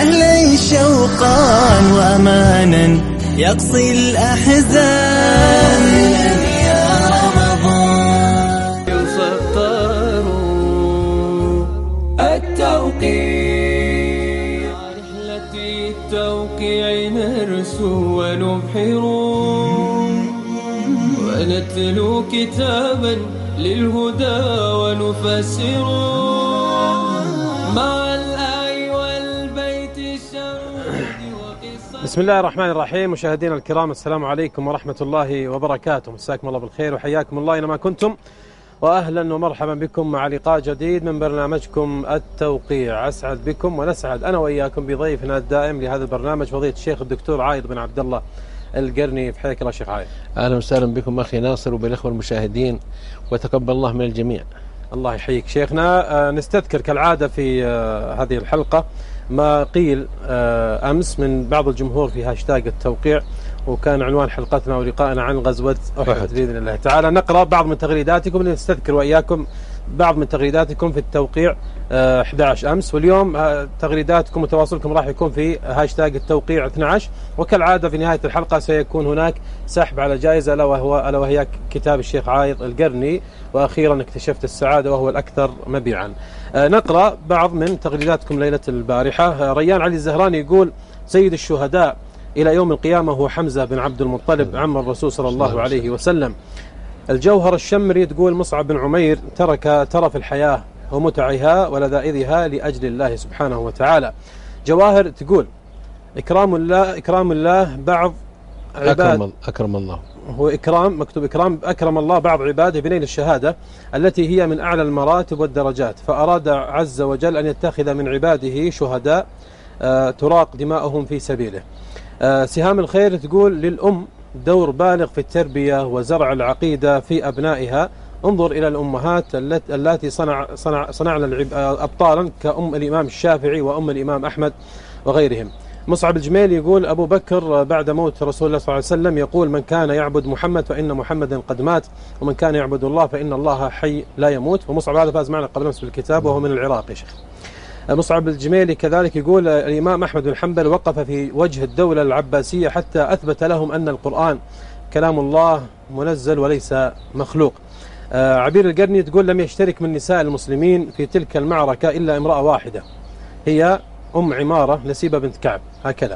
أهلا شوقا وأمانا يقصي الأحزان يا رمضان يسطروا التوقيع رحلة التوقيع نرسو ونبحر ونتلو كتابا للهدى ونفسر مع الآي والبيت الشريف وقصة. بسم الله الرحمن الرحيم. مشاهدينا الكرام، السلام عليكم ورحمة الله وبركاته. مساكم الله بالخير وحياكم الله أينما كنتم، وأهلا ومرحبا بكم مع لقاء جديد من برنامجكم التوقيع. أسعد بكم ونسعد أنا وإياكم بضيفنا الدائم لهذا البرنامج فضيلة الشيخ الدكتور عايض بن عبد الله القرني. حياك الله شيخ عايض. أهلا وسهلا بكم أخي ناصر وبالإخوة المشاهدين، وتقبل الله من الجميع. الله يحييك شيخنا. نستذكر كالعادة في هذه الحلقة ما قيل أمس من بعض الجمهور في هاشتاج التوقيع، وكان عنوان حلقتنا ولقائنا عن غزوة أحد بإذن الله تعالى. نقرأ بعض من تغريداتكم، نستذكر وإياكم بعض من تغريداتكم في التوقيع 11 أمس، واليوم تغريداتكم وتواصلكم راح يكون في هاشتاج التوقيع 12. وكالعادة في نهاية الحلقة سيكون هناك سحب على جائزة ألا وهي كتاب الشيخ عايض القرني وأخيرا اكتشفت السعادة وهو الأكثر مبيعا. نقرأ بعض من تغريداتكم ليلة البارحة. ريان علي الزهراني يقول: سيد الشهداء إلى يوم القيامة هو حمزة بن عبد المطلب عم الرسول صلى الله عليه وسلم. الجوهر الشمري تقول: مصعب بن عمير ترك ترف الحياة ومتعها ولذائذها لأجل الله سبحانه وتعالى. جواهر تقول: إكرام الله بعض عباد أكرم الله، هو إكرام مكتوب إكرام، أكرم الله بعض عباده بنيل الشهادة التي هي من أعلى المراتب والدرجات، فأراد عز وجل أن يتخذ من عباده شهداء تراق دماؤهم في سبيله. سهام الخير تقول: للأم دور بالغ في التربية وزرع العقيدة في أبنائها. انظر إلى الأمهات التي صنعنا أبطالا كأم الإمام الشافعي وأم الإمام أحمد وغيرهم. مصعب الجميل يقول: أبو بكر بعد موت رسول الله صلى الله عليه وسلم يقول: من كان يعبد محمد فإن محمدا قد مات، ومن كان يعبد الله فإن الله حي لا يموت. ومصعب هذا فاز معنا قبل أمس بالكتاب وهو من العراق يا شيخ. مصعب الجميلي كذلك يقول: الإمام أحمد بن حنبل وقف في وجه الدولة العباسية حتى أثبت لهم أن القرآن كلام الله منزل وليس مخلوق. عبير القرني تقول: لم يشترك من نساء المسلمين في تلك المعركة إلا امرأة واحدة هي أم عمارة نسيبة بنت كعب. هكذا.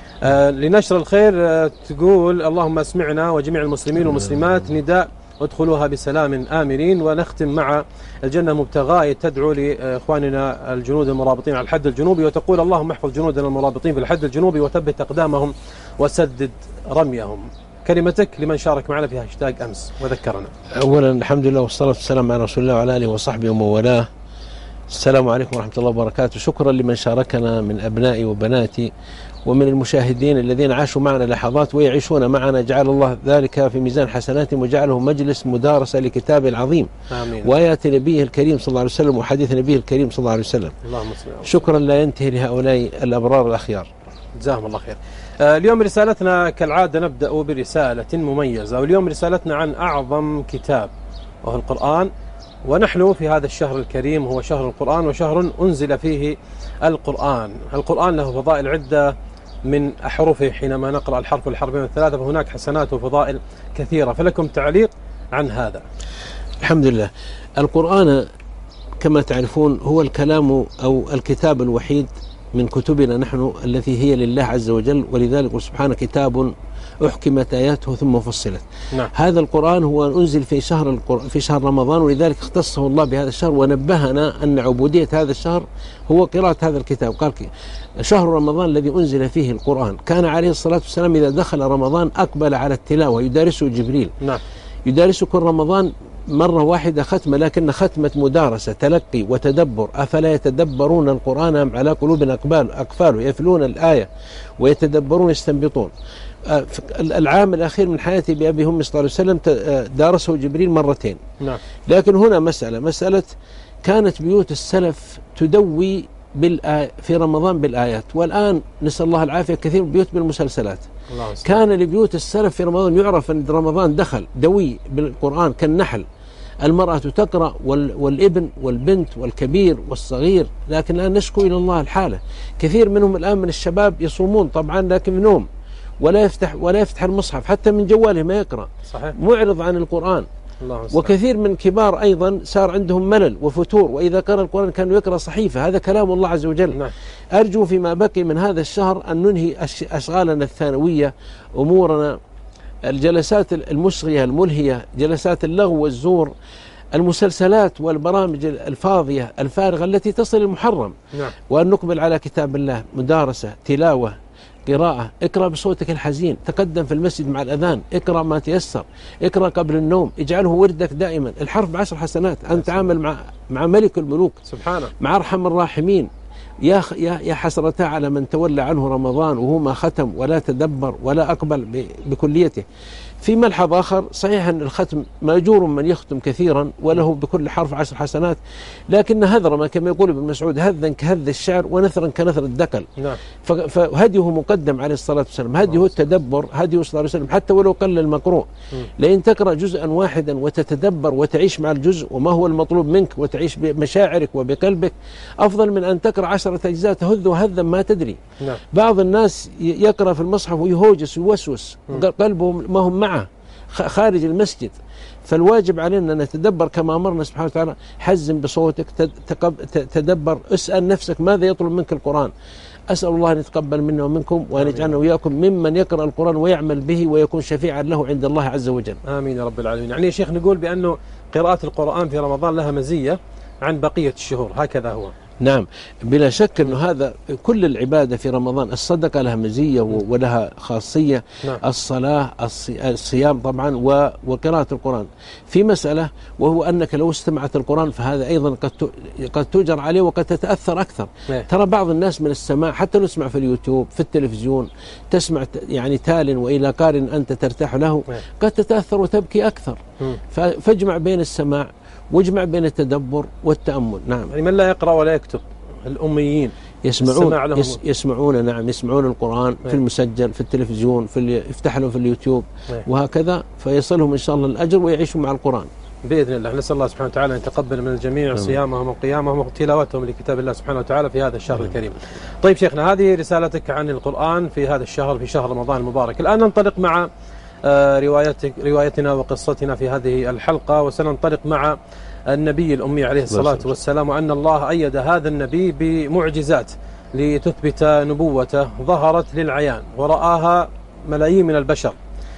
لنشر الخير تقول: اللهم اسمعنا وجميع المسلمين والمسلمات نداء وادخلوها بسلام آمنين. ونختم مع الجنة مبتغاة تدعو لإخواننا الجنود المرابطين على الحد الجنوبي وتقول: اللهم احفظ جنودنا المرابطين في الحد الجنوبي وثبت أقدامهم وسدد رميهم. كلمتك لمن شارك معنا في هاشتاج أمس وذكرنا. أولا الحمد لله والصلاة والسلام على رسول الله وعلى آله وصحبه ومن والاه. السلام عليكم ورحمة الله وبركاته. شكرا لمن شاركنا من أبنائي وبناتي ومن المشاهدين الذين عاشوا معنا لحظات ويعيشون معنا، جعل الله ذلك في ميزان حسناتهم وجعله مجلس مدارسة لكتابه العظيم آمين. وآيات نبيه الكريم صلى الله عليه وسلم وحديث نبيه الكريم صلى الله عليه وسلم. شكرا لا ينتهي لهؤلاء الأبرار الأخيار، جزاهم الله خير. اليوم رسالتنا كالعادة نبدأ برسالة مميزة، واليوم رسالتنا عن أعظم كتاب وهو القرآن. ونحن في هذا الشهر الكريم هو شهر القرآن، وشهر أنزل فيه القرآن. القرآن له فضائل عدة من أحرفه، حينما نقرأ الحرف والحرفين والثلاثة فهناك حسنات وفضائل كثيرة، فلكم تعليق عن هذا؟ الحمد لله. القرآن كما تعرفون هو الكلام أو الكتاب الوحيد من كتبنا نحن التي هي لله عز وجل، ولذلك سبحانه كتاب أحكمت آياته ثم فصلت. نعم. هذا القرآن هو أنزل في شهر رمضان، ولذلك اختصه الله بهذا الشهر ونبهنا أن عبودية هذا الشهر هو قراءة هذا الكتاب. قال: شهر رمضان الذي أنزل فيه القرآن. كان عليه الصلاة والسلام إذا دخل رمضان أقبل على التلاوة، يدارسه جبريل. نعم. يدارسه كل رمضان مرة واحدة ختمة، لكن ختمة مدارسة تلقي وتدبر. أفلا يتدبرون القرآن أم على قلوب أقفاله يفلون الآية ويتدبرون يستنبطون. العام الأخير من حياته بأبي هم صلى الله عليه وسلم دارسه جبريل مرتين. نعم. لكن هنا مسألة كانت بيوت السلف تدوي في رمضان بالآيات، والآن نسأل الله العافية كثير بيوت بالمسلسلات. كان لبيوت السلف في رمضان يعرف أن رمضان دخل دوي بالقرآن كالنحل المرأة تقرأ والابن والبنت والكبير والصغير، لكن الآن نشكو إلى الله الحالة. كثير منهم الآن من الشباب يصومون طبعا لكن في نوم، ولا يفتح المصحف حتى من جواله ما يقرأ، صحيح. معرض عن القرآن. الله وكثير من كبار أيضا صار عندهم ملل وفتور، وإذا قرأ القرآن كانوا يقرأ صحيفة. هذا كلام الله عز وجل. نعم. أرجو فيما بقي من هذا الشهر أن ننهي أشغالنا الثانوية، أمورنا، الجلسات المصغية الملهية، جلسات اللغو والزور، المسلسلات والبرامج الفاضية الفارغة التي تصل المحرم. نعم. وأن نقبل على كتاب الله، مدارسة، تلاوة، قراءة. اقرأ بصوتك الحزين، تقدم في المسجد مع الأذان، اقرأ ما تيسر، اقرأ قبل النوم، اجعله وردك دائما. الحرف ب10 حسنات. أنت تعامل مع ملك الملوك سبحانه، مع أرحم الراحمين. يا حسرتا على من تولى عنه رمضان وهو ما ختم ولا تدبر ولا أقبل بكليته. في ملحظ آخر، صحيح أن الختم مأجور من يختم كثيرا وله بكل حرف 10 حسنات، لكن هذر كما يقول ابن مسعود، هذا كهذ الشعر ونثرا كنثر الدقل. نعم. فهديه مقدم عليه الصلاة والسلام، هديه التدبر، هديه صلى الله عليه وسلم حتى ولو قل المقروء. لأن تقرأ جزءا واحدا وتتدبر وتعيش مع الجزء وما هو المطلوب منك وتعيش بمشاعرك وبقلبك، أفضل من أن تقرأ 10 أجزاء تهذ هذا ما تدري. نعم. بعض الناس يقرأ في المصحف ويهوجس ويوسوس، قلبه ما هم معه خارج المسجد. فالواجب علينا أن نتدبر كما أمرنا سبحانه وتعالى. حزم بصوتك، تدبر، اسأل نفسك ماذا يطلب منك القرآن. أسأل الله أن يتقبل منا ومنكم وأن يجعلنا وإياكم ممن يقرأ القرآن ويعمل به ويكون شفيعا له عند الله عز وجل. آمين يا رب العالمين. يعني يا شيخ نقول بأنه قراءة القرآن في رمضان لها مزية عن بقية الشهور، هكذا هو؟ نعم، بلا شك أنه هذا كل العبادة في رمضان. الصدقة لها مزية ولها خاصية. نعم. الصلاة، الصيام طبعا، وقراءة القرآن. في مسألة وهو أنك لو استمعت القرآن فهذا أيضا قد تؤجر عليه وقد تتأثر أكثر. ترى بعض الناس من السماع حتى نسمع في اليوتيوب في التلفزيون، تسمع يعني تال وإلى قار أنت ترتاح له، قد تتأثر وتبكي أكثر. فاجمع بين السماع واجمع بين التدبر والتأمل. نعم. يعني من لا يقرأ ولا يكتب، الأميين يسمعون نعم، يسمعون القرآن في المسجل في التلفزيون، يفتح لهم في اليوتيوب وهكذا، فيصلهم إن شاء الله الأجر ويعيشوا مع القرآن بإذن الله. نسأل الله سبحانه وتعالى أن يتقبل من الجميع صيامهم وقيامهم وتلاوتهم لكتاب الله سبحانه وتعالى في هذا الشهر الكريم. طيب شيخنا، هذه رسالتك عن القرآن في هذا الشهر، في شهر رمضان المبارك. الآن ننطلق مع روايتنا وقصتنا في هذه الحلقة، وسننطلق مع النبي الأمي عليه الصلاة والسلام، وأن الله أيد هذا النبي بمعجزات لتثبت نبوته ظهرت للعيان ورآها ملايين من البشر.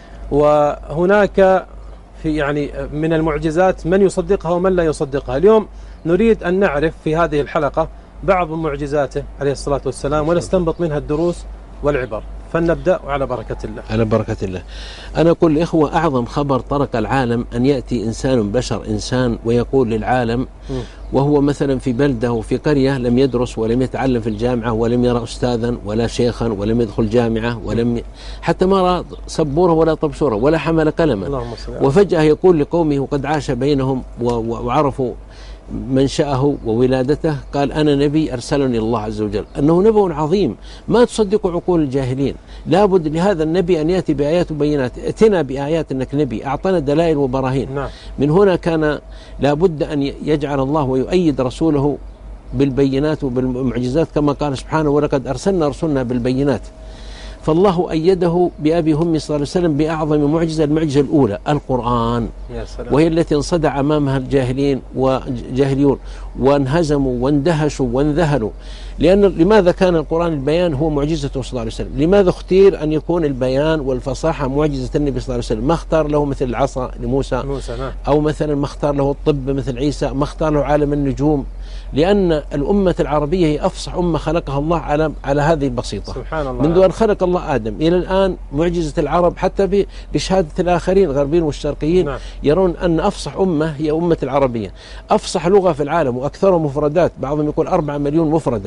وهناك في يعني من المعجزات من يصدقها ومن لا يصدقها. اليوم نريد أن نعرف في هذه الحلقة بعض معجزاته عليه الصلاة والسلام ونستنبط منها الدروس والعبر. فلنبدأ على بركة الله. على بركة الله. أنا أقول لإخوة، أعظم خبر طرق العالم أن يأتي إنسان إنسان ويقول للعالم، وهو مثلا في بلده وفي قرية لم يدرس ولم يتعلم في الجامعة ولم يرى أستاذا ولا شيخا ولم يدخل جامعة حتى ما رأى سبورة ولا طبشورة ولا حمل قلما، وفجأة يقول لقومه وقد عاش بينهم وعرفوا منشأه وولادته، قال أنا نبي أرسلني الله عز وجل. أنه نبي عظيم ما تصدق عقول الجاهلين. لابد لهذا النبي أن يأتي بآيات وبينات. ائتنا بآيات أنك نبي، أعطانا دلائل وبراهين. نعم. من هنا كان لابد أن يجعل الله ويؤيد رسوله بالبينات وبالمعجزات، كما قال سبحانه ولقد أرسلنا رسلنا بالبينات. فالله أيده بأبي همي صلى الله عليه وسلم بأعظم معجزة، المعجزة الأولى القرآن، وهي التي انصدع أمامها الجاهلين وجاهليون وانهزموا واندهشوا وانذهلوا. لماذا كان القرآن البيان هو معجزته صلى الله عليه وسلم؟ لماذا اختير أن يكون البيان والفصاحة معجزة النبي صلى الله عليه وسلم؟ ما اختار له مثل العصا لموسى، أو مثلا ما اختار له الطب مثل عيسى، ما اختار له عالم النجوم، لأن الأمة العربية هي أفصح أمة خلقها الله على هذه البسيطة. سبحان الله. منذ أن خلق الله آدم إلى الآن معجزة العرب حتى بشهادة الآخرين الغربيين والشرقيين. نعم. يرون أن أفصح أمة هي أمة العربية. أفصح لغة في العالم وأكثر مفردات، بعضهم يقول 4 مليون مفردة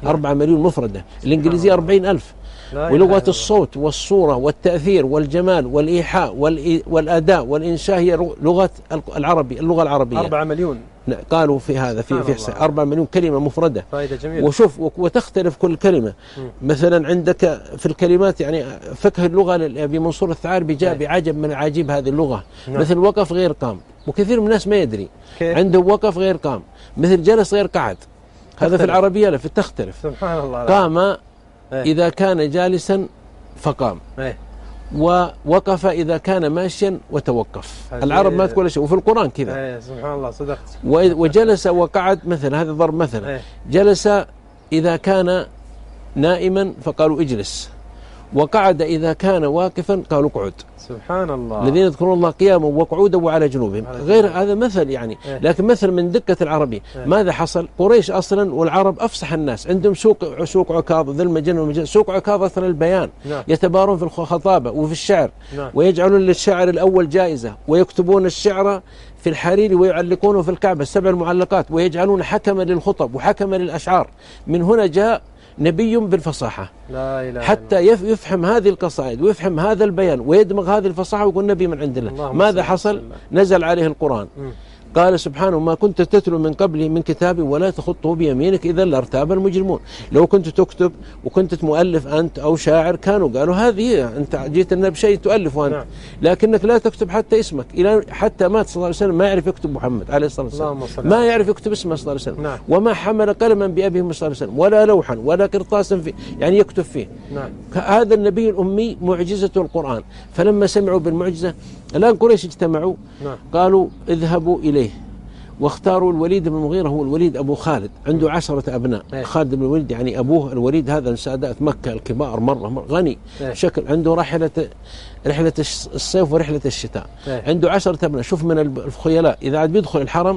4 مليون مفردة. الإنجليزية 40,000. ولغة الصوت والصورة والتأثير والجمال والإيحاء والأداء والإنشاء هي لغة العربي، اللغة العربية. 4 مليون قالوا في هذا في 4 مليون كلمة مفردة. فائدة جميلة. وشوف وتختلف كل كلمة. مثلا عندك في الكلمات يعني فقه اللغة لأبي منصور الثعالبي جاء بعجب من عجيب هذه اللغة. مثل وقف غير قام، وكثير من الناس ما يدري. عنده وقف غير قام. مثل جلس غير قعد، هذا في العربية لا، في تختلف. سبحان الله. قام إذا كان جالسا فقام، ووقف إذا كان ماشيا وتوقف. العرب ما تقول شيء، وفي القرآن كذا. سبحان الله، صدقت. وجلس وقعد مثلا، هذا ضرب مثلا. جلس إذا كان نائما فقالوا اجلس، وقعد إذا كان واقفا قالوا اقعد. سبحان الله. الذين يذكرون الله قياما وقعودا وعلى جنوبهم. غير هذا مثل يعني، لكن مثل من دقة العربية. ماذا حصل؟ قريش أصلا والعرب أفصح الناس، عندهم سوق عكاظ ذي المجن والمجن. سوق عكاظ أصلا البيان. يتبارون في الخطابة وفي الشعر. ويجعلون للشاعر الأول جائزة، ويكتبون الشعر في الحرير ويعلقونه في الكعبة 7 المعلقات، ويجعلون حكما للخطب وحكما للأشعار. من هنا جاء نبي بالفصاحة، لا إله حتى يفهم هذه القصائد ويفهم هذا البيان ويدمغ هذه الفصاحة ويقول نبي من عند الله. ماذا حصل؟ نزل عليه القرآن. قال سبحانه: ما كنت تتلو من قبله من كتاب ولا تخطه بيمينك إذا لارتاب المجرمون. لو كنت تكتب وكنت مؤلف أنت أو شاعر كانوا قالوا هذه أنت جيت لنا بشيء تؤلفه أنت. لكنك لا تكتب حتى اسمك، حتى مات صلى الله عليه وسلم ما يعرف يكتب محمد عليه الصلاة والسلام، ما يعرف يكتب اسمه صلى الله عليه وسلم. وما حمل قلما بأبيه صلى الله عليه وسلم ولا لوحا ولا قرطاسا يعني يكتب فيه. هذا النبي الأمي معجزة القرآن. فلما سمعوا بالمعجزة الآن قريش اجتمعوا قالوا اذهبوا إليه، واختاروا الوليد بن المغيرة. هو الوليد أبو خالد، عنده 10 أبناء. خالد بن الوليد يعني أبوه الوليد، هذا من سادات مكة الكبار، مرة غني شكل. عنده رحلة الصيف ورحلة الشتاء. عنده 10 أبناء. شوف من الخيلاء إذا عاد بيدخل الحرم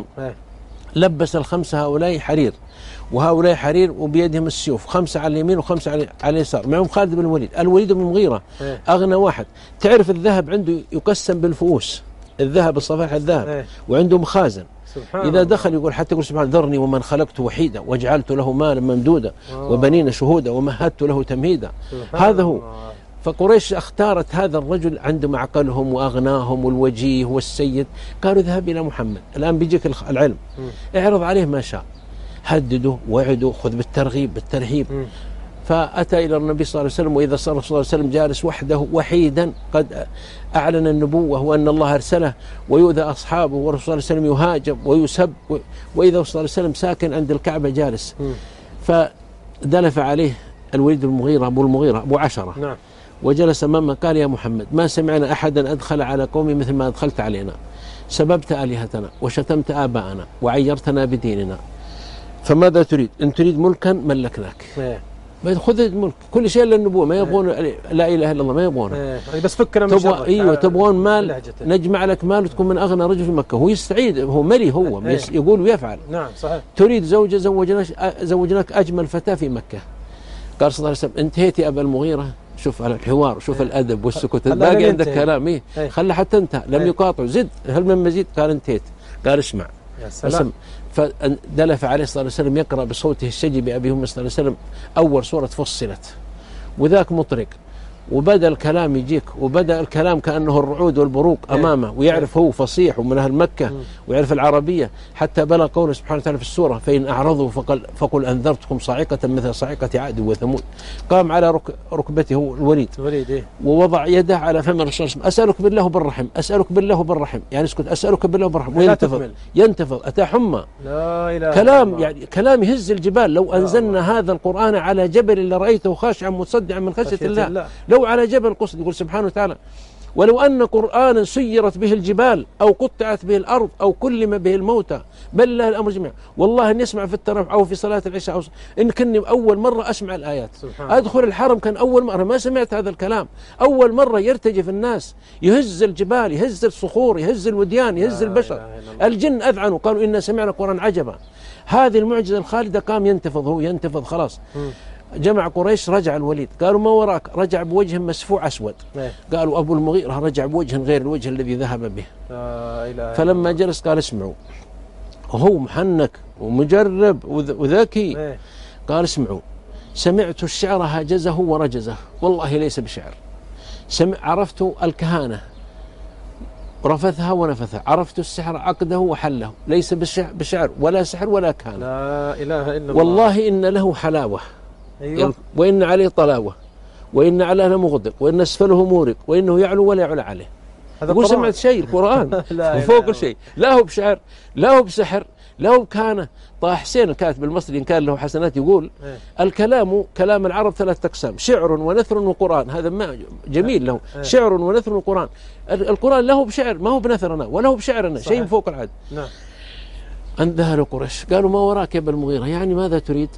لبس ال5 هؤلاء حرير، وهؤلاء حرير وبيدهم السيوف، 5 على اليمين و5 على اليسار. معهم خالد بن الوليد. الوليد بن المغيرة أغنى واحد. تعرف الذهب عنده يقسم بالفؤوس، الذهب الصفائح الذهب، وعنده مخازن. إذا دخل يقول حتى يقول سبحان ذرني ومن خلقت وحيدا وجعلت له مالا ممدودا وبنين شهودا ومهدت له تمهيدا. هذا هو. فقريش اختارت هذا الرجل عندهم عقلهم وأغناهم والوجيه والسيد. قالوا اذهب إلى محمد، الآن بيجيك العلم، اعرض عليه ما شاء، هدده وعده، خذ بالترغيب بالترهيب. فأتى إلى النبي صلى الله عليه وسلم، وإذا صار صلى الله عليه وسلم جالس وحده وحيدا قد أعلن النبوة وأن الله أرسله، ويؤذى أصحابه، والرسول صلى الله عليه وسلم يهاجم ويسب، وإذا صلى الله عليه وسلم ساكن عند الكعبة جالس. فدلف عليه الوليد بن المغيرة أبو المغيرة أبو 10 وجلس أمامه. قال: يا محمد، ما سمعنا أحدا أدخل على قومي مثل ما أدخلت علينا. سببت آلهتنا وشتمت آباءنا وعيرتنا بديننا، فماذا تريد؟ إن تريد ملكا ملكناك. خذ الملك، كل شيء الا النبوة، ما يبغون لا اله الا الله، ما يبغونه. بس فكنا من شرك. تبغون مال، نجمع لك مال وتكون من اغنى رجل في مكة. هو يستعيد، هو ملي، هو يقول ويفعل. نعم صحيح. تريد زوجة، زوجناك اجمل فتاة في مكة. قال صلى الله عليه وسلم: انتهيت يا ابا المغيرة. شوف على الحوار، شوف الادب والسكوت. الباقي عندك كلام خلى حتى انتهى، لم يقاطع. زد، هل من مزيد؟ قال انتهيت. قال اسمع. يا سلام. فدلف عليه الصلاة والسلام يقرأ بصوته الشجي بأبيه صلى الله عليه وسلم أول سورة فصلت، وذاك مطرق، وبدأ الكلام يجيك، وبدأ الكلام كأنه الرعود والبروق أمامه، ويعرف هو فصيح ومن أهل مكة ويعرف العربية، حتى بلغ قوله سبحانه وتعالى في السورة: فإن أعرضوا فقل أنذرتكم صاعقة مثل صاعقة عاد وثمود. قام على ركبته الوليد ووضع يده على فم الرسول: أسألك بالله بالرحم، أسألك بالله بالرحم، يعني اسكت، أسألك بالله بالرحم. ينتفض أتى حمى. لا إله كلام يعني كلام يهز الجبال. لو أنزلنا هذا القرآن على جبل لرأيته خاشعا متصدعا من خشية الله. لو على جبل قصد، يقول سبحانه وتعالى: ولو أن قرآنا سيرت به الجبال أو قطعت به الأرض أو كلم به الموتى بل الله الأمر جميعا. والله إني أسمع في التراويح أو في صلاة العشاء إن كني أول مرة أسمع الآيات. أدخل الحرم كان أول مرة ما سمعت هذا الكلام. أول مرة يرتجف الناس، يهز الجبال، يهز الصخور، يهز الوديان، يهز البشر. الجن أذعنوا قالوا: إنا سمعنا قرآن عجبا. هذه المعجزة الخالدة. قام ينتفض، هو ينتفض خلاص. جمع قريش، رجع الوليد، قالوا: ما وراك؟ رجع بوجه مسفوع أسود. قالوا: أبو المغيرة رجع بوجه غير الوجه الذي ذهب به. فلما جلس قال: اسمعوا، وهو محنك ومجرب وذكي. قال: اسمعوا، سمعت الشعر هاجزه ورجزه والله ليس بشعر. عرفت الكهانة رفثها ونفثها، عرفت السحر عقده وحله، ليس بشعر ولا سحر ولا كهانة. لا إله إلا الله. والله إن له حلاوة، أيوة. وإن عليه طلاوة، وإن علاه مغدق، وإن أسفله مورق، وإنه يعلو ولا يعلى عليه. يقول سمعت شيء القرآن وفوق شيء، لا هو بشعر لا هو بسحر لا هو بكهانة. طه حسين الكاتب المصري إن كان له حسنات يقول الكلام كلام العرب 3 أقسام، شعر ونثر وقرآن. هذا ما جميل له، شعر ونثر وقرآن. القرآن له بشعر ما هو بنثرنا ولا هو بشعرنا، شيء فوق العادة. نعم. انذهل قريش قالوا ما وراك يا ابا المغيرة، يعني ماذا تريد؟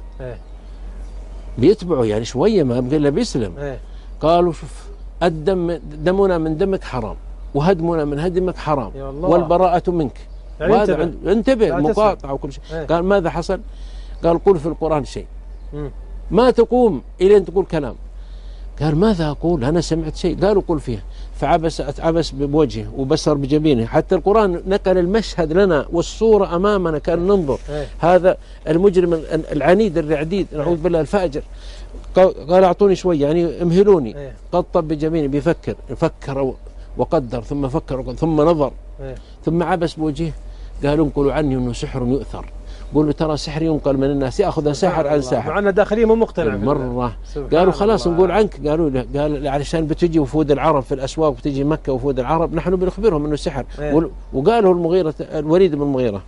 بيتبعوا يعني شوية ما بقى إلا بيسلم. قالوا شوف الدم دمنا من دمك حرام، وهدمنا من هدمك حرام، والبراءة منك. يعني انتبه مقاطعة وكل شيء. قال ماذا حصل؟ قال قل في القرآن شيء ما تقوم إلى أن تقول كلام. قال ماذا أقول؟ أنا سمعت شيء. قالوا قل فيه. فعبس بوجهه وبسر بجبينه، حتى القرآن نقل المشهد لنا والصورة أمامنا كان ننظر. هذا المجرم العنيد الرعديد نعوذ بالله الفاجر. قال أعطوني شوية يعني امهلوني. قطب بجبينه بيفكر، فكر وقدر ثم فكر ثم نظر ثم عبس بوجهه. قالوا انقلوا عني انه سحر يؤثر. قولوا ترى سحر ينقل من الناس، ياخذ ساحر عن ساحر. معنا داخلين مو مقتنع مرة. قالوا خلاص نقول عنك. قالوا له قال علشان بتجي وفود العرب في الاسواق وتجي مكة وفود العرب نحن بنخبرهم انه سحر. وقالوا المغيرة الوليد بن المغيرة.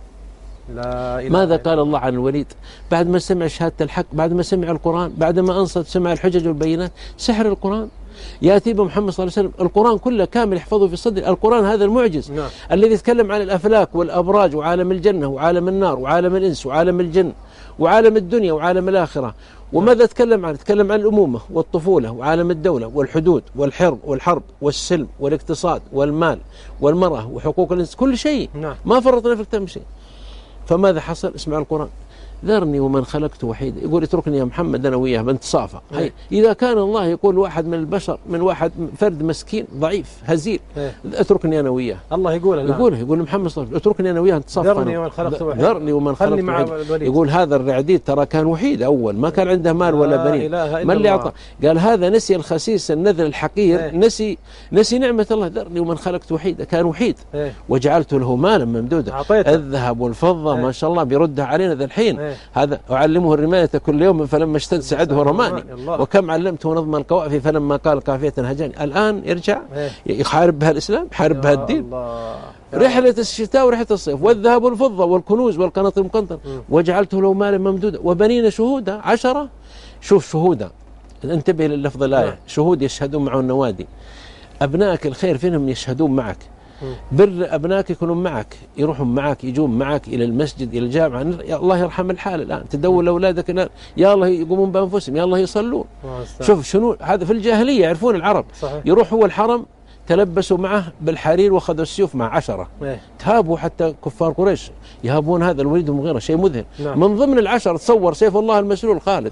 ماذا قال الله عن الوليد بعد ما سمع شهادة الحق، بعد ما سمع القرآن، بعد ما أنصت سمع الحجج والبينات؟ سحر القرآن يأتي بمحمد صلى الله عليه وسلم. القرآن كله كامل يحفظه في صدر. القرآن هذا المعجز الذي يتكلم عن الأفلاك والأبراج وعالم الجنة وعالم النار وعالم الإنس وعالم الجن وعالم الدنيا وعالم الآخرة. وماذا تكلم عنه؟ تكلم عن الأمومة والطفولة وعالم الدولة والحدود والحرب والسلم والاقتصاد والمال والمرأة وحقوق الإنس، كل شيء ما فرطنا في الكتاب شيء. فماذا حصل؟ اسمع القرآن. ذرني ومن خلقت وحيدا. يقول اتركني يا محمد أنا وياه بنتصافى. إذا كان الله يقول واحد من البشر من واحد فرد مسكين ضعيف هزيل اتركني أنا وياه. الله يقول محمد صلى الله عليه وسلم اتركني أنا وياه نتصافى. ذرني ومن خلقت وحيدا. ذرني ومن خلقت وحيدا. يقول هذا الرعديد ترى كان وحيد أول، ما كان عنده مال ولا بنين. ما اللي أعطى؟ قال هذا نسي الخسيس النذر الحقير. نسي نعمة الله. ذرني ومن خلقت وحيدا، كان وحيد وجعلت له مالا ممدودا. الذهب والفضة ما شاء الله بيردها علينا ذا الحين. هذا أعلمه الرماية كل يوم فلما اشتد سعده رماني، وكم علمته نظم القوافي فلما قال قافية هجاني. الآن يرجع يحارب بها الإسلام، يحارب بها الدين. رحلة الشتاء ورحلة الصيف، والذهب والفضة والكنوز والقناطر المقنطرة وجعلته له مالا ممدودا وبنين شهودا 10. شوف شهودا، انتبه لللفظ الآية. شهود يشهدون معه النوادي. أبنائك الخير فينهم يشهدون معك. بر أبنائك يكونون معك، يروحون معك، يجون معك إلى المسجد إلى الجامعة. يا الله يرحم الحال الآن تدور لأولادك الآن يا الله يقومون بأنفسهم، يا الله يصلون. شوف شنو هذا في الجاهلية يعرفون العرب. يروح هو الحرم تلبسوا معه بالحرير وأخذوا السيوف مع 10. تهابوا حتى كفار قريش يهابون هذا الوليد بن المغيرة، شيء مذهل. من ضمن ال10 تصور سيف الله المسلول خالد.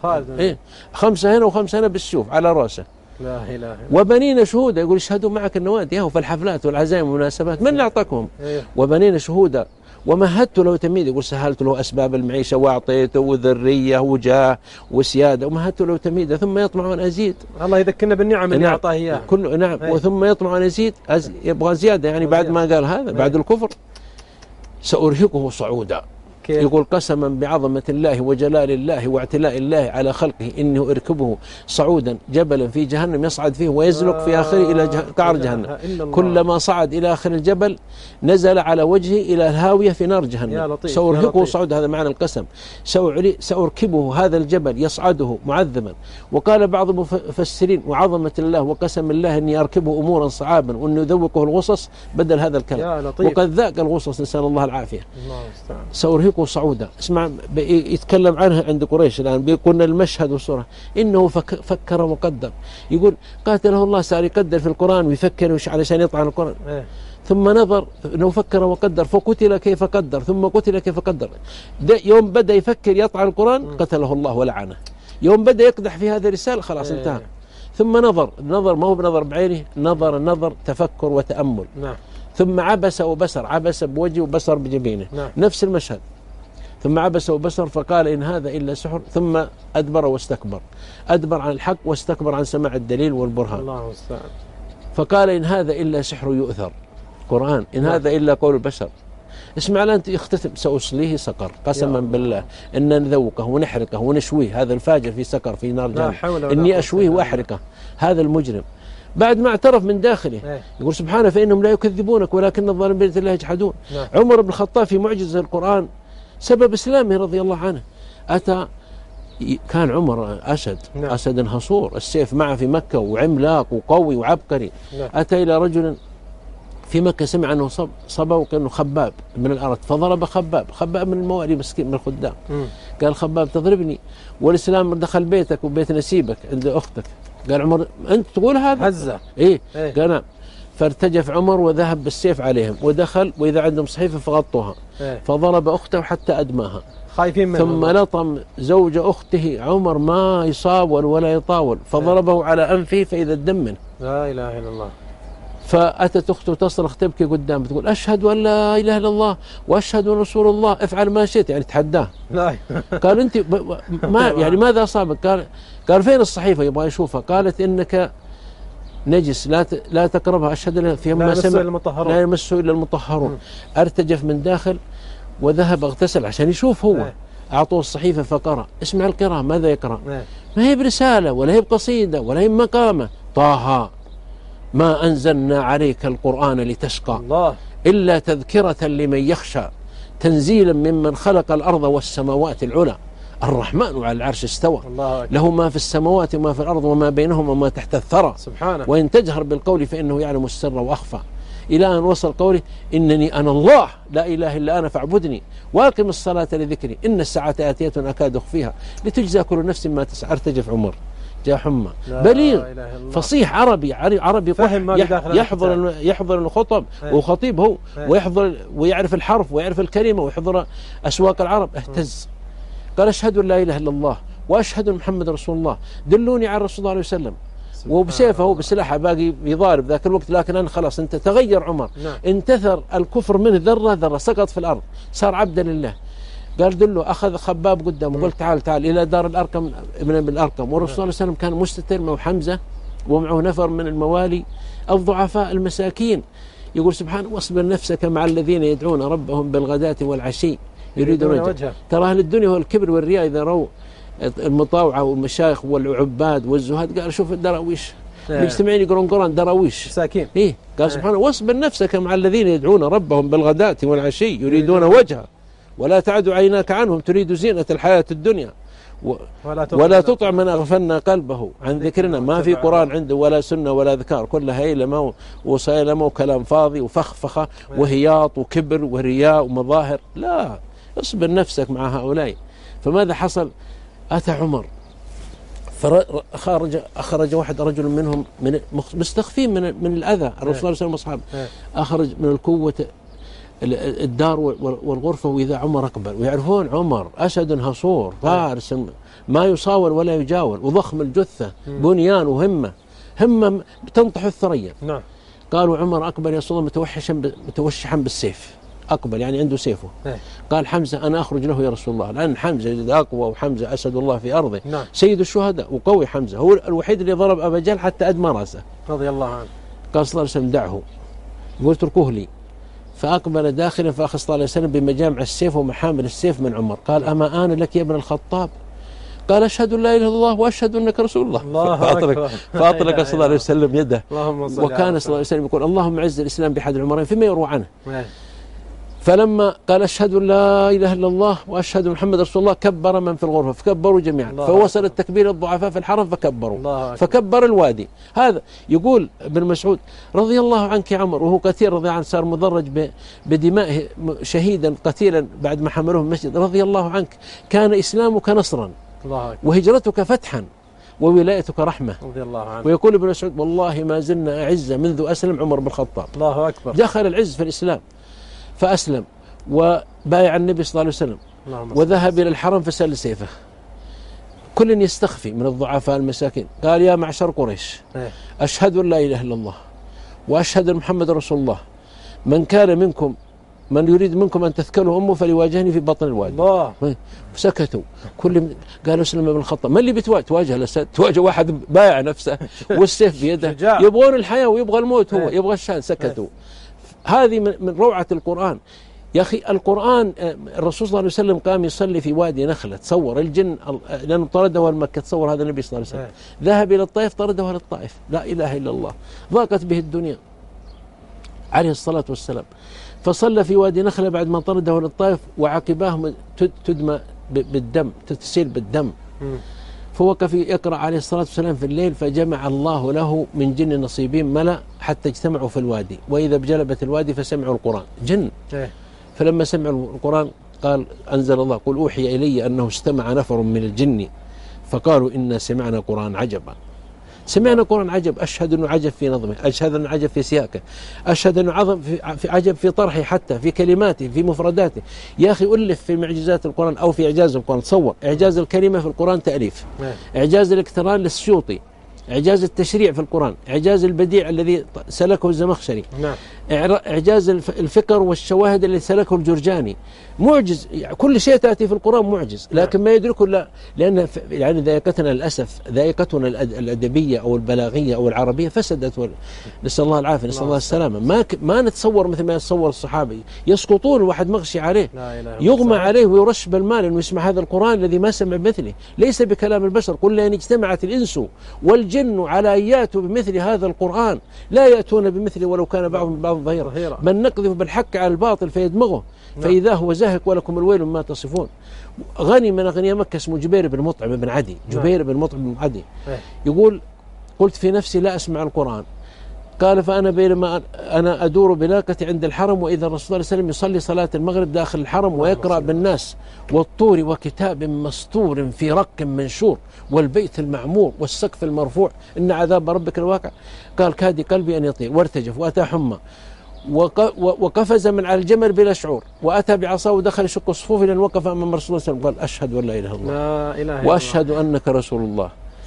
5 هنا و5 هنا بالسيوف على رأسه. لا إله إلا. وبنين شهودا. يقول يشهدوا معك النوادي في الحفلات والعزائم والمناسبات. من اللي أعطاكم؟ وبنين شهودا ومهدت له تمهيد. يقول سهلت له أسباب المعيشة وأعطيته وذرية وجاه وسيادة ومهدت له تمهيدا. ثم يطمع أن أزيد. الله يذكرنا بالنعم اللي أعطاه إياه كله. نعم. وثم يطمع أن يزيد يبغى زيادة يعني بعد ما قال هذا بعد الكفر. سأرهقه صعودا. يقول قسما بعظمة الله وجلال الله واعتلاء الله على خلقه إنه أركبه صعودا جبلا في جهنم يصعد فيه ويزلق في آخره إلى قعر جهنم. كلما صعد إلى آخر الجبل نزل على وجهه إلى الهاوية في نار جهنم. سأرهقه صعودا، هذا معنى القسم. سأركبه هذا الجبل يصعده معذبا. وقال بعض المفسرين وعظمة الله وقسم الله إني أركبه أمورا صعابا وأنه يذوقه الغصص بدل هذا الكلام. وقد ذاق الغصص نسأل الله العافية. سأرهقه صعودا. اسمع يتكلم عنها عند قريش الآن بيقولنا المشهد والصورة. إنه فكر وقدر. يقول قاتله الله صار يقدر في القرآن ويفكر علشان يطعن القرآن. ثم نظر انه فكر وقدر فقتل كيف قدر ثم قتل كيف قدر. يوم بدأ يفكر يطعن القرآن قتله الله ولعنه. يوم بدأ يقدح في هذه الرسالة خلاص انتهى. ثم نظر ما هو بنظر بعينه، نظر تفكر وتأمل. ثم عبس وبسر، عبس بوجهه وبسر بجبينه. نفس المشهد. ثم عبس وبصر فقال إن هذا إلا سحر، ثم أدبر واستكبر، أدبر عن الحق واستكبر عن سماع الدليل والبرهان. الله المستعان. فقال إن هذا إلا سحر يؤثر، قرآن، إن هذا إلا قول البشر. اسمع لا أنت يختتم سأصليه سقر، قسما بالله إن نذوقه ونحرقه ونشويه، هذا الفاجر في سقر في نار جهنم، إني أشويه وأحرقه هذا المجرم. بعد ما اعترف من داخله يقول سبحانه فإنهم لا يكذبونك ولكن الظالمين بآيات الله يجحدون. عمر بن الخطاب في معجزة القرآن سبب إسلامه رضي الله عنه، أتى كان عمر أسد، أسد هصور، السيف معه في مكة وعملاق وقوي وعبقري. أتى إلى رجل في مكة سمع أنه صبوا كأنه خباب من الأرض، فضرب خباب من الموالي مسكين من الخدام. قال خباب تضربني والإسلام دخل بيتك وبيت نسيبك عند أختك. قال عمر أنت تقول هذا؟ هزة. إيه قال نعم. فارتجف عمر وذهب بالسيف عليهم ودخل، وإذا عندهم صحيفة فغطوها، فضرب أخته حتى أدماها، خايفين منه. ثم لطم زوج أخته. عمر ما يصاول ولا يطاول، فضربه على أنفه فإذا الدم منه. لا إله إلا الله. فأتت أخته تصرخ تبكي قدام، تقول أشهد أن لا إله إلا الله وأشهد أن رسول الله، افعل ما شئت، يعني تحداه. قال أنت ما يعني ماذا أصابك؟ قال فين الصحيفة يبغى يشوفها؟ قالت إنك نجس لا تقربها، أشهد أن فيما سمع لا يمسه إلا المطهرون. ارتجف من داخل وذهب اغتسل عشان يشوف هو. أعطوه الصحيفة فقرأ. اسمع القراءة ماذا يقرأ؟ ما هي برسالة ولا هي بقصيدة ولا هي بمقامة. طه ما أنزلنا عليك القرآن لتشقى الله إلا تذكرة لمن يخشى تنزيلا ممن خلق الأرض والسماوات العلى الرحمن على العرش استوى له ما في السماوات وما في الأرض وما بينهما وما تحت الثرى سبحانه وإن تجهر بالقول فإنه يعلم السر وأخفى إلى أن وصل قوله إنني أنا الله لا إله إلا أنا فاعبدني وأقم الصلاة لذكري إن الساعة آتية أكاد أخفيها لتجزى كل نفس ما تسعى. ارتجف عمر جاء حمى بليغ فصيح عربي يحضر الخطب وخطيب هو ويحضر ويعرف الحرف ويعرف الكلمة ويحضر أسواق العرب. اهتز قال أشهد أن لا إله إلا الله وأشهد أن محمد رسول الله دلوني على الرسول صلى الله عليه وسلم. وبسيفه وبسلاحه باقي يضارب ذاك الوقت لكن أنا خلاص انت تغير عمر انتثر الكفر منه ذرة سقط في الأرض صار عبدا لله. قال دله أخذ خباب قدامه وقال تعال إلى دار الأرقم ابن الأرقم. والرسول صلى الله عليه وسلم كان مستتر معه حمزة ومعه نفر من الموالي الضعفاء المساكين. يقول سبحانه واصبر نفسك مع الذين يدعون ربهم بالغداة والعشي يريدون وجهه. ترى أهل الدنيا والكبر والرياء إذا رأوا المطاوعة والمشايخ والعباد والزهاد قال شوف الدراويش مجتمعين يقرون قرآن دراويش مساكين. إيه قال سبحانه واصبر نفسك مع الذين يدعون ربهم بالغداة والعشي يريدون وجهه ولا تعد عيناك عنهم تريد زينة الحياة الدنيا ولا تطع من أغفلنا قلبه عن ذكرنا. ما في قرآن عنده ولا سنة ولا ذكار كلها هيلمة وصيلمة وكلام فاضي وفخفخة وهياط وكبر ورياء ومظاهر. لا اصبر نفسك مع هؤلاء. فماذا حصل؟ أتى عمر أخرج واحد رجل منهم مستخفين من الأذى الرسول صلى الله عليه وسلم وأصحابه أخرج من القوة الدار والغرفة وإذا عمر أقبل ويعرفون عمر أسد هصور فارس ما يصاول ولا يجاول وضخم الجثة بنيان وهمة تنطح الثريا. قالوا عمر أقبل يا رسول الله متوشحا بالسيف. أقبل يعني عنده سيفه. قال حمزة أنا أخرج له يا رسول الله لأن حمزة أقوى وحمزة أسد الله في أرضه سيد الشهداء وقوي. حمزة هو الوحيد اللي ضرب أبا جهل حتى أدمى رأسه رضي الله عنه. قال صلى الله عليه وسلم دعه يقول اتركوه لي. فأقبل داخلا فأخذ صلى الله عليه وسلم بمجامع السيف ومحامل السيف من عمر. قال أما آن لك يا ابن الخطاب؟ قال أشهد أن لا إله إلا الله وأشهد أنك رسول الله. فأطلق صلى الله عليه وسلم يده. وكان صلى الله عليه وسلم يقول اللهم عز الإسلام بأحد العمرين فيما يروى عنه. فلما قال أشهد أن لا إله إلا الله وأشهد أن محمد رسول الله كبر من في الغرفة فكبروا جميعا فوصل التكبير الضعفاء في الحرم فكبروا فكبر الوادي. هذا يقول ابن مسعود رضي الله عنك يا عمر وهو قتيل رضي عنه صار مدرج بدمائه شهيدا قتيلا بعد ما حملوه المسجد. رضي الله عنك كان إسلامك نصرا وهجرتك فتحا وولايتك رحمة رضي الله عنه. ويقول ابن مسعود والله ما زلنا أعزة منذ أسلم عمر بن الخطاب. الله أكبر. دخل العز في الإسلام فأسلم وبايع النبي صلى الله عليه وسلم وذهب إلى الحرم فسل سيفه. كل يستخفي من الضعفاء المساكين. قال يا معشر قريش أشهد أن لا إله إلا الله وأشهد أن محمد رسول الله من كان منكم من يريد منكم أن تثكله أمه فليواجهني في بطن الوادي. الله. سكتوا كل قالوا اسلم بن الخطاب. ما اللي بتواجه الأسد؟ تواجه واحد بايع نفسه والسيف بيده، يبغون الحياة ويبغى الموت، هو يبغى الشان. سكتوا. هذه من روعة القرآن يا أخي. القرآن الرسول صلى الله عليه وسلم قام يصلي في وادي نخلة، تصور الجن لأنه طرده المكة، تصور هذا النبي صلى الله عليه وسلم ذهب إلى الطائف طرده للطائف، لا إله إلا الله، ضاقت به الدنيا عليه الصلاة والسلام، فصلى في وادي نخلة بعد ما طرده للطائف وعقباه تدمى بالدم، تسيل بالدم. فوقف يقرأ عليه الصلاة والسلام في الليل، فجمع الله له من جن نصيبين ملأ حتى اجتمعوا في الوادي، وإذا بجلبت الوادي فسمعوا القرآن جن. فلما سمعوا القرآن قال أنزل الله قل أوحي إلي أنه استمع نفر من الجن فقالوا إنا سمعنا قرآن عجبا. سمعنا قرآن عجب، أشهد أنه عجب في نظمه، أشهد أنه عجب في سياقه، أشهد أنه عجب في طرحه، حتى في كلماته في مفرداته. يا أخي ألف في معجزات القرآن أو في إعجاز القرآن. تصور إعجاز الكلمة في القرآن تأليف، إعجاز الاقتران للسيوطي، إعجاز التشريع في القرآن، إعجاز البديع الذي سلكه الزمخشري، إعجاز الفكر والشواهد الذي سلكه الجرجاني. معجز، كل شيء تأتي في القرآن معجز، لكن ما يدركه إلا لأن يعني ذائقتنا للأسف، ذائقتنا الأدبية أو البلاغية أو العربية فسدت، نسأل الله العافية، نسأل الله السلامة. ما نتصور مثل ما يتصور الصحابي، يسقطون واحد مغشي عليه، يغمى عليه ويرش بالمال إنه يسمع هذا القرآن الذي ما سمع بمثله، ليس بكلام البشر. قل لأن اجتمعت الإنس والجن على أن يأتوا بمثل هذا القرآن لا يأتون بمثله ولو كان بعضهم بعض ظهيرا، بل نقذف بالحق على الباطل فيدمغه فإذا هو زاهق ولكم الويل مما تصفون. غني من أغنياء مكة اسمه جبير بن مطعم بن عدي، جبير بن مطعم بن عدي، يقول قلت في نفسي لا أسمع القرآن، قال فأنا بينما أنا أدور بناقتي عند الحرم وإذا الرسول صلى الله عليه وسلم يصلي صلاة المغرب داخل الحرم ويقرأ بالناس والطور وكتاب مسطور في رق منشور والبيت المعمور والسقف المرفوع إن عذاب ربك الواقع. قال كاد قلبي أن يطير وارتجف وأتى حمى وقفز من على الجمل بلا شعور وأتى بعصاه ودخل يشق صفوفه لأن وقف أمام رسول الله صلى الله عليه وسلم قال أشهد أن لا إله إلا الله وأشهد أنك رسول الله.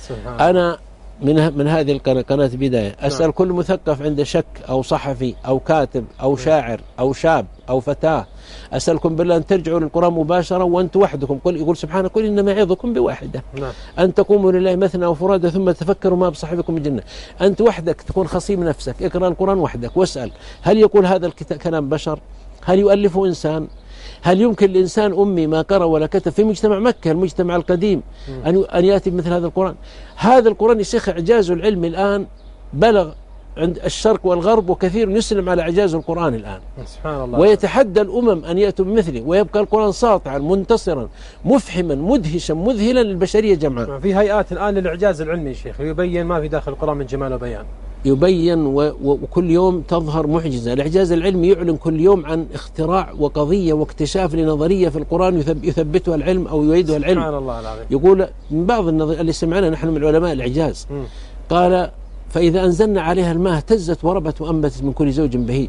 أنا من هذه القناة بداية أسأل كل مثقف عنده شك أو صحفي أو كاتب أو شاعر أو شاب أو فتاة، أسألكم بالله أن ترجعوا للقرآن مباشرة وأنتم وحدكم. يقول سبحانه قل إنما يعظكم بواحدة أن تقوموا لله مثنى وفرادى ثم تفكروا ما بصاحبكم الجنة. أنت وحدك تكون خصيم نفسك، اقرأ القرآن وحدك واسأل هل يقول هذا الكتاب كلام بشر؟ هل يؤلفه إنسان؟ هل يمكن الإنسان أمي ما قرأ ولا كتب في مجتمع مكة المجتمع القديم أن يأتي بمثل هذا القرآن؟ هذا القرآن يا شيخ إعجازه العلمي الآن بلغ عند الشرق والغرب، وكثير يسلم على إعجاز القرآن الآن سبحان الله، ويتحدى الأمم أن يأتوا بمثله، ويبقى القرآن ساطعا منتصرا مفحما مدهشا مذهلا للبشرية جمعاء. في هيئات الآن للإعجاز العلمي يا شيخ يبين ما في داخل القرآن من جمال وبيان، يبين وكل يوم تظهر معجزة. الإعجاز العلمي يعلن كل يوم عن اختراع وقضية واكتشاف لنظرية في القرآن يثبتها العلم أو يؤيدها العلم. سبحان الله العظيم. يقول من بعض اللي سمعنا نحن من علماء الإعجاز قال فإذا أنزلنا عليها الماء اهتزت وربت وأنبتت من كل زوج بهيج.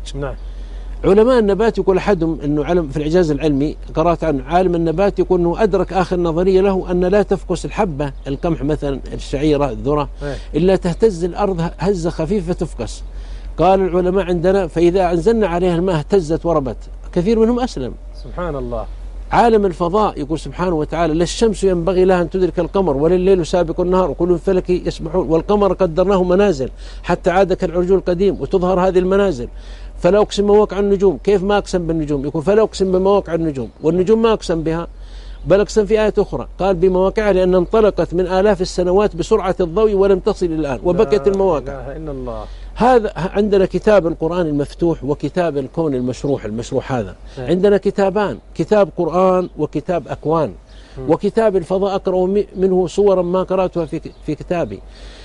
علماء النبات يقول أحدهم أنه علم في الإعجاز العلمي قرأت عن عالم النبات يقول أنه أدرك آخر نظرية له أن لا تفقس الحبة القمح مثلا الشعيرة الذرة إلا تهتز الأرض هزة خفيفة تفقس. قال العلماء عندنا فإذا أنزلنا عليها الماء اهتزت وربت، كثير منهم أسلم. سبحان الله. عالم الفضاء يقول سبحانه وتعالى لا الشمس ينبغي لها أن تدرك القمر ولا الليل سابق النهار وكل فلك يسبحون والقمر قدرناه منازل حتى عاد كالعرجون القديم وتظهر هذه المنازل. فلا أقسم بمواقع النجوم، كيف ما أقسم بالنجوم؟ يقول فلا أقسم بمواقع النجوم والنجوم ما أقسم بها بل أقسم في آية أخرى قال بمواقعها لأن انطلقت من آلاف السنوات بسرعة الضوء ولم تصل الآن وبكت المواقع. لا إله إلا الله. هذا عندنا كتاب القرآن المفتوح وكتاب الكون المشروح هذا. عندنا كتابان، كتاب قرآن وكتاب أكوان. وكتاب الفضاء أقرأ منه صورا ما قرأتها في كتابي.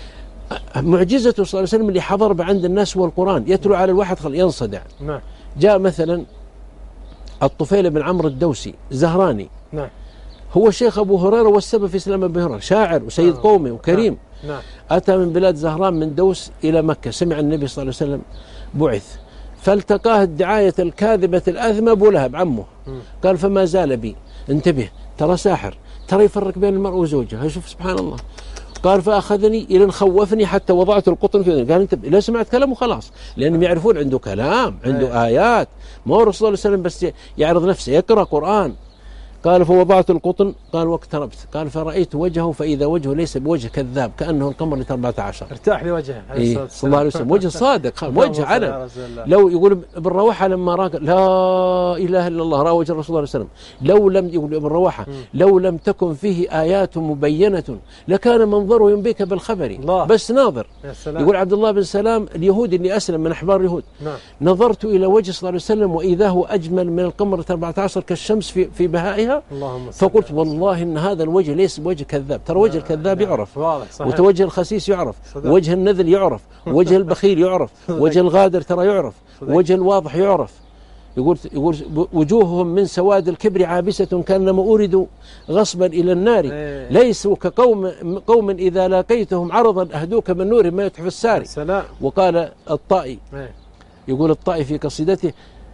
معجزته صلى الله عليه وسلم اللي حضر عند الناس هو القرآن، يتلو على الواحد ينصدع. جاء مثلا الطفيل بن عمرو الدوسي زهراني، هو شيخ أبو هريرة والسبب في إسلام أبو هريرة، شاعر وسيد قومي وكريم. أتى من بلاد زهران من دوس إلى مكة، سمع النبي صلى الله عليه وسلم بعث، فالتقاه الدعاية الكاذبة الآثمة أبو لهب عمه. قال فما زال بي، انتبه ترى ساحر، ترى يفرق بين المرء وزوجها، شوف سبحان الله. قال فأخذني إلى خوفني حتى وضعت القطن في أذني. قال أنت لا سمعت كلامه خلاص، لأنهم يعرفون عنده كلام، عنده آيات، ما هو الرسول صلى الله عليه وسلم بس يعرض نفسه، يقرأ قرآن. قال فوضعت القطن، قال واقتربت، قال فرأيت وجهه فإذا وجهه ليس بوجه كذاب كأنه القمر ليلة 14. ارتاح لوجهه إيه صلى الله عليه وسلم، وجه صادق، وجه علم. لو يقول ابن رواحة لما رأى لا إله إلا الله، رأى وجه الرسول صلى الله عليه وسلم، لو لم يقول ابن رواحة لو لم تكن فيه آيات مبينة لكان منظره ينبيك بالخبر الله. بس ناظر. يقول عبد الله بن سلام اليهودي اللي أسلم من أحبار اليهود، نعم. نظرت إلى وجه صلى الله عليه وسلم وإذا هو أجمل من القمر 14 كالشمس في بهائها. فقلت والله إن هذا الوجه ليس بوجه كذاب، ترى وجه الكذاب يعرف، ووجه الخسيس يعرف، وجه النذل يعرف، وجه البخيل يعرف، وجه الغادر ترى يعرف، وجه الواضح يعرف. يقول وجوههم من سواد الكبر عابسة كأنما أوردوا غصبا إلى النار، ليسوا قوم إذا لاقيتهم عرضا أهدوك من نور ما يتحف الساري. وقال الطائي، يقول الطائي في قصيدته،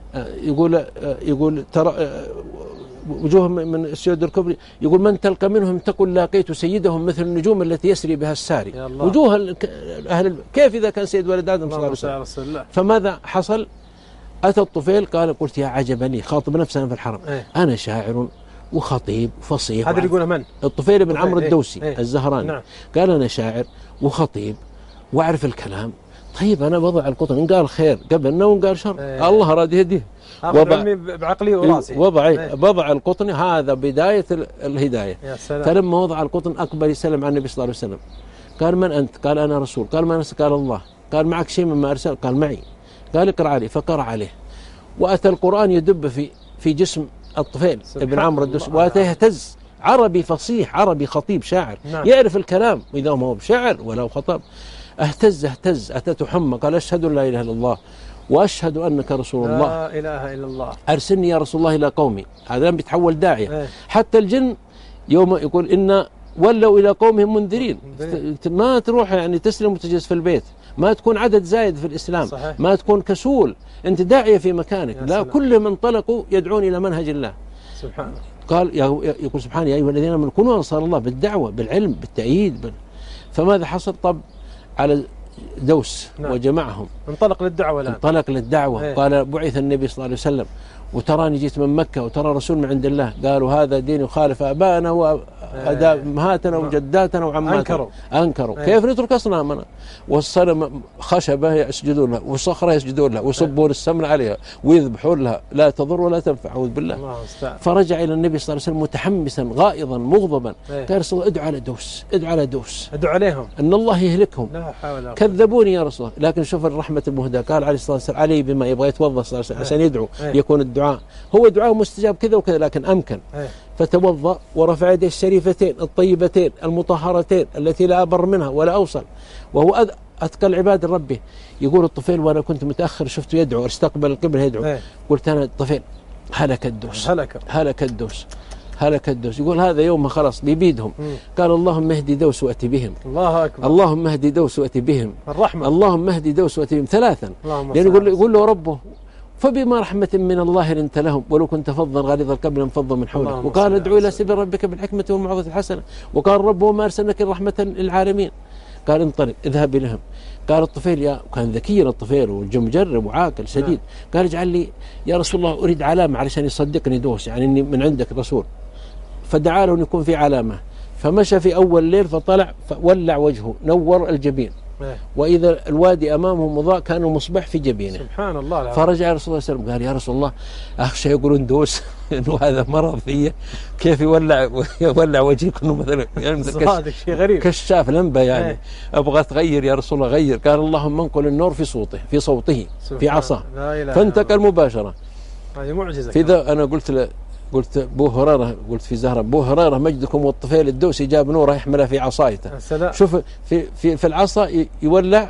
يقول ترى وجوههم من سيود الكبر، يقول من تلقى منهم تقول لاقيت سيدهم مثل النجوم التي يسري بها الساري. وجوه أهل كيف إذا كان سيد ولد آدم صلى الله عليه وسلم. فماذا حصل؟ أتى الطفيل قال قلت يا عجبا لي، خاطب نفسه في الحرم، أنا شاعر وخطيب فصيح. هذا اللي يقوله من؟ الطفيل بن عمرو الدوسي الزهراني. نعم. قال أنا شاعر وخطيب وأعرف الكلام. طيب أنا وضع القطن، إن قال خير قبلنا وإن قال شر الله أراد يهديه. بعقلي وراسي. وضع القطن، هذا بداية الهداية. فلما وضع القطن أقبل يسلم عن النبي صلى الله عليه وسلم. قال من أنت؟ قال أنا رسول. قال ما قال الله. قال معك شيء مما أرسل؟ قال معي. قال اقرأ عليه، فقرأ عليه، وأتى القرآن يدب في جسم الطفيل ابن عمرو الدوسي، وأتى يهتز. عربي فصيح، عربي خطيب شاعر، نعم. يعرف الكلام إذا ما هو بشعر ولا خطب. اهتز أتته حمى، قال أشهد أن لا إله إلا الله وأشهد أنك رسول الله، لا إله إلا الله، أرسلني يا رسول الله إلى قومي. هذا بيتحول داعية. حتى الجن يوم يقول إن ولوا إلى قومهم منذرين. ما تروح يعني تسلم وتجلس في البيت، ما تكون عدد زايد في الإسلام. صحيح. ما تكون كسول، أنت داعية في مكانك. لا، كل من طلقوا يدعون إلى منهج الله. سبحانه. قال يقول سبحانه يا أيها الذين آمنوا كونوا أنصار الله بالدعوة بالعلم بالتأييد فماذا حصل؟ طب على دوس. نعم. وجمعهم، انطلق للدعوة الآن. انطلق للدعوة. قال بعث النبي صلى الله عليه وسلم وتراني جيت من مكة وترى رسول من عند الله. قالوا هذا دين يخالف آباءنا وأمهاتنا وجداتنا وعماتنا. أنكروا. كيف نترك أصنامنا والصنم خشبة يسجدون لها وصخرة يسجدون لها ويصبون السمن عليها ويذبحون لها، لا تضر ولا تنفع، أعوذ بالله. فرجع إلى النبي صلى الله عليه وسلم متحمسا غائظا مغضبا. قال رسول الله ادعو على دوس، ادعو على دوس، ادعو عليهم أن الله يهلكهم. لا حول. كذبوني يا رسول الله. لكن شوف الرحمة المهدى، قال عليه الصلاة والسلام علي بما يبغى يتوضأ صلى الله عليه وسلم عشان يدعو يكون الدعاء هو دعاء مستجاب كذا وكذا، لكن أمكن. فتوضأ ورفع يديه الشريفتين الطيبتين المطهرتين التي لا أبر منها ولا أوصل، وهو أتقى العباد ربه. يقول الطفيل وأنا كنت متأخر شفته يدعو، استقبل القبلة يدعو. قلت أنا الطفيل هلك الدوس، هلك الدوس، هلك الدوس. يقول هذا يوم خلاص بيبيدهم. قال اللهم اهدي دوس وأتي بهم. الله أكبر. اللهم اهدي دوس وأتي بهم. الرحمة. اللهم اهدي دوس وأتي بهم ثلاثا. لأنه يقول له ربه فبما رحمة من الله لنت لهم ولو كنت فظا غليظ القلب لانفضوا من حولك. وقال ادعو إلى سبيل ربك بالحكمة والموعظة الحسنة. وقال رب وما أرسلناك رحمة للعالمين. قال انطلق اذهب إليهم. قال الطفيل كان ذكي الطفيل ومجرب وعاقل شديد. قال اجعل لي يا رسول الله أريد علامة علشان يصدقني دوس، يعني إني من عندك رسول. فدعا له أن يكون في علامة. فمشى في أول الليل فطلع فولع وجهه نور الجبين، وإذا الوادي أمامه مضاء كانوا مصبح في جبينه. سبحان الله العظيم. فرجع رسول الله صلى الله عليه وسلم قال يا رسول الله أخشى يقولون دوس إنه هذا مرض فيه، كيف يولع وجهي كأنه مثلا يعني شيء غريب كشاف لمبة يعني. أبغى تغير يا رسول الله غير. قال اللهم انقل النور في صوته في عصاه، فانتقل مباشرة. هذه معجزة. فإذا أنا قلت أبو هريرة، قلت في زهرة أبو هريرة مجدكم والطفيل الدوسي جاب نوره يحمله في عصايته. شوف في العصا يولع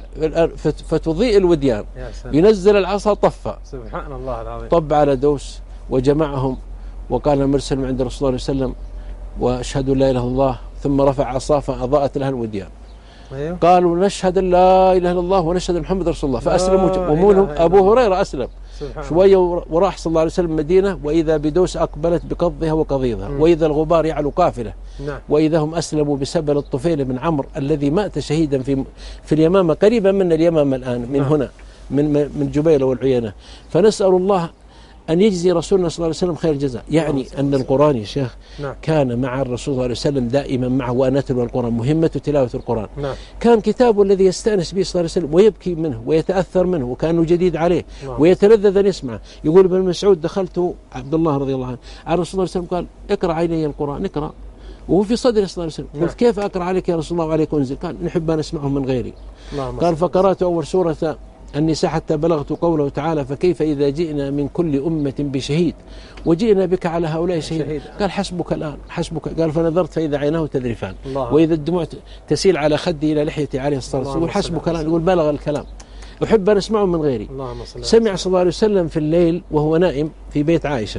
فتضيء الوديان، ينزل العصا طفى. سبحان الله العظيم. طب على دوس وجمعهم وقال مرسل من عند رسول الله صلى الله عليه وسلم وأشهد لا إله إلا الله، ثم رفع عصاه فأضاءت لها الوديان. قالوا نشهد أن لا إله إلا الله ونشهد محمد رسول الله، فأسلموا ومولهم أبو هريرة أسلم. شوية وراح صلى الله عليه وسلم المدينة، وإذا بدوس أقبلت بقضها وقضيضها، وإذا الغبار يعلو قافلة، وإذا هم أسلموا بسبل الطفيل بن عمرو الذي مات شهيدا في اليمامة، قريبا من اليمامة الآن من هنا من جبيلة والعيينة. فنسأل الله أن يجزي رسولنا صلى الله عليه وسلم خير الجزاء. يعني أن القرآن يا شيخ كان مع الرسول صلى الله عليه وسلم دائما معه، وأن أتلو القرآن، مهمة تلاوة القرآن. كان كتابه الذي يستأنس به صلى الله عليه وسلم ويبكي منه ويتأثر منه، وكانه جديد عليه ويتلذذ أن يسمع. يقول ابن مسعود دخلت عبد الله رضي الله عنه على الرسول صلى الله عليه وسلم، قال اقرأ علي القرآن، اقرأ، وهو في صدر صلى الله عليه وسلم. قلت كيف أقرأ عليك يا رسول الله وعليك أنزل؟ قال نحب أن نسمعه من غيري. قال فقرأت أول سورة النساء حتى بلغت قوله تعالى فكيف إذا جئنا من كل أمة بشهيد وجئنا بك على هؤلاء شهيد. قال حسبك الآن، حسبك. قال فنظرت فإذا عيناه تذرفان وإذا الدموع تسيل على خدي إلى لحيتي عليه الصلاة والسلام. يقول حسبك الآن، يقول بلغ الكلام، أحب أن أسمعه من غيري. سمع صلى الله عليه وسلم في الليل وهو نائم في بيت عائشة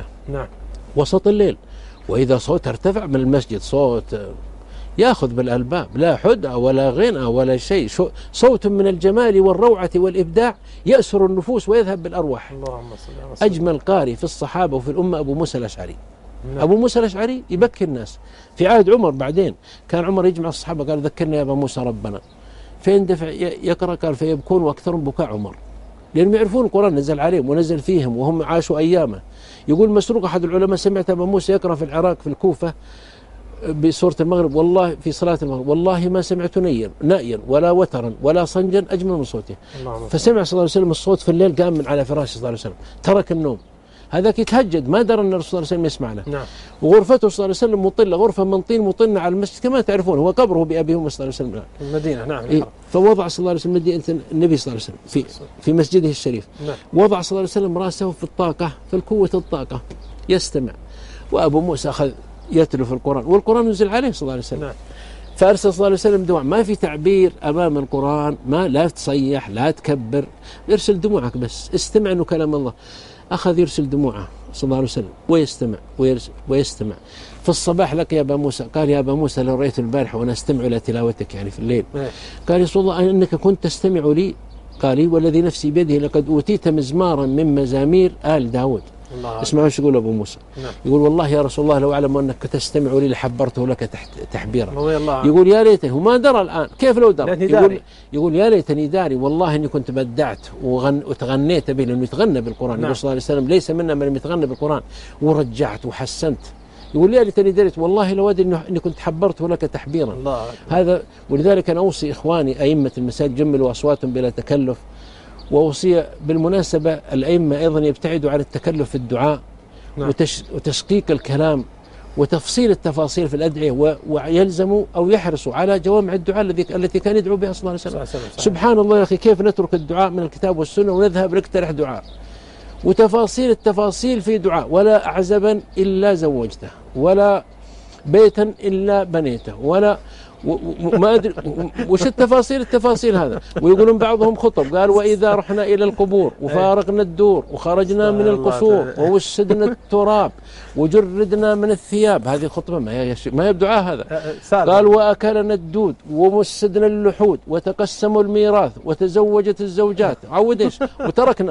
وسط الليل، وإذا صوت ارتفع من المسجد، صوت يأخذ بالألباب، لا حدى ولا غنى ولا شيء، صوت من الجمال والروعة والإبداع يأسر النفوس ويذهب بالأرواح. أجمل قارئ في الصحابة وفي الأمة أبو موسى الأشعري. أبو موسى الأشعري يبكي الناس في عهد عمر. بعدين كان عمر يجمع الصحابة، قال ذكرنا يا أبا موسى ربنا، فين دفع يقرأ، قال فيبكون وأكثرهم بكاء عمر، لأنهم يعرفون القرآن نزل عليهم ونزل فيهم وهم عاشوا أيامه. يقول مسروق أحد العلماء سمعت أبا موسى يقرأ في العراق في الكوفة بسورة المغرب، والله في صلاة المغرب والله ما سمعت نائيا ولا وترا ولا صنجا أجمل من صوته. فسمع صلى الله عليه وسلم الصوت في الليل، قام من على فراشه صلى الله عليه وسلم، ترك النوم، هذاك يتهجد، ما درى أن الرسول صلى الله عليه وسلم يسمعنا. وغرفته صلى الله عليه وسلم مطلة، غرفة من طين مطنة على المسجد كما تعرفون، هو قبره بأبي صلى الله عليه وسلم المدينة. فوضع صلى الله عليه وسلم النبي صلى الله عليه وسلم في مسجده الشريف. وضع صلى الله عليه وسلم رأسه في الطاقة، في القوة الطاقة، يستمع، وأبو موسى أخذ يتلو في القرآن، والقرآن نزل عليه صلى الله عليه وسلم. فأرسل صلى الله عليه وسلم دموع، ما في تعبير أمام القرآن، ما لا تصيح لا تكبر، ارسل دموعك بس، استمع إنه كلام الله. أخذ يرسل دموعه صلى الله عليه وسلم ويستمع ويستمع. في الصباح لك يا أبا موسى، قال يا أبا موسى لو رأيت البارحة وأنا أستمع إلى تلاوتك يعني في الليل. قال يا رسول الله أنك كنت تستمع لي، قال لي والذي نفسي بيده لقد أوتيت مزمارا من مزامير آل داود. اسمعوا ايش يقول ابو موسى. يقول والله يا رسول الله لو اعلم انك تستمع لي لحبرته لك تحبيرا. يقول يا ليتني، هو ما درى الان، كيف لو درى؟ يقول يا ليتني داري، والله اني كنت بدعت وتغنيت به، لانه يتغنى بالقران. النبي صلى الله عليه وسلم ليس منا من يتغنى بالقران، ورجعت وحسنت. يقول يا ليتني دريت، والله لو ادري اني كنت حبرته لك تحبيرا. هذا ولذلك انا اوصي اخواني ائمه المساجد جملوا اصواتهم بلا تكلف. وأوصي بالمناسبة الأئمة أيضا يبتعدوا عن التكلف في الدعاء وتشقيق الكلام وتفصيل التفاصيل في الأدعية، ويلزموا أو يحرصوا على جوامع الدعاء التي كان يدعو بها صلى الله عليه وسلم. سبحان الله يا أخي، كيف نترك الدعاء من الكتاب والسنة ونذهب نقترح دعاء وتفاصيل التفاصيل في دعاء، ولا أعزبا إلا زوجته، ولا بيتا إلا بنيته، ولا وما أدري وش التفاصيل هذا. ويقولون بعضهم خطب قال وإذا رحنا إلى القبور وفارقنا الدور وخرجنا من القصور ووسدنا التراب وجردنا من الثياب، هذه خطبة ما يبدعاء هذا. قال وأكلنا الدود ومسدنا اللحود وتقسموا الميراث وتزوجت الزوجات، عود ايش وتركنا.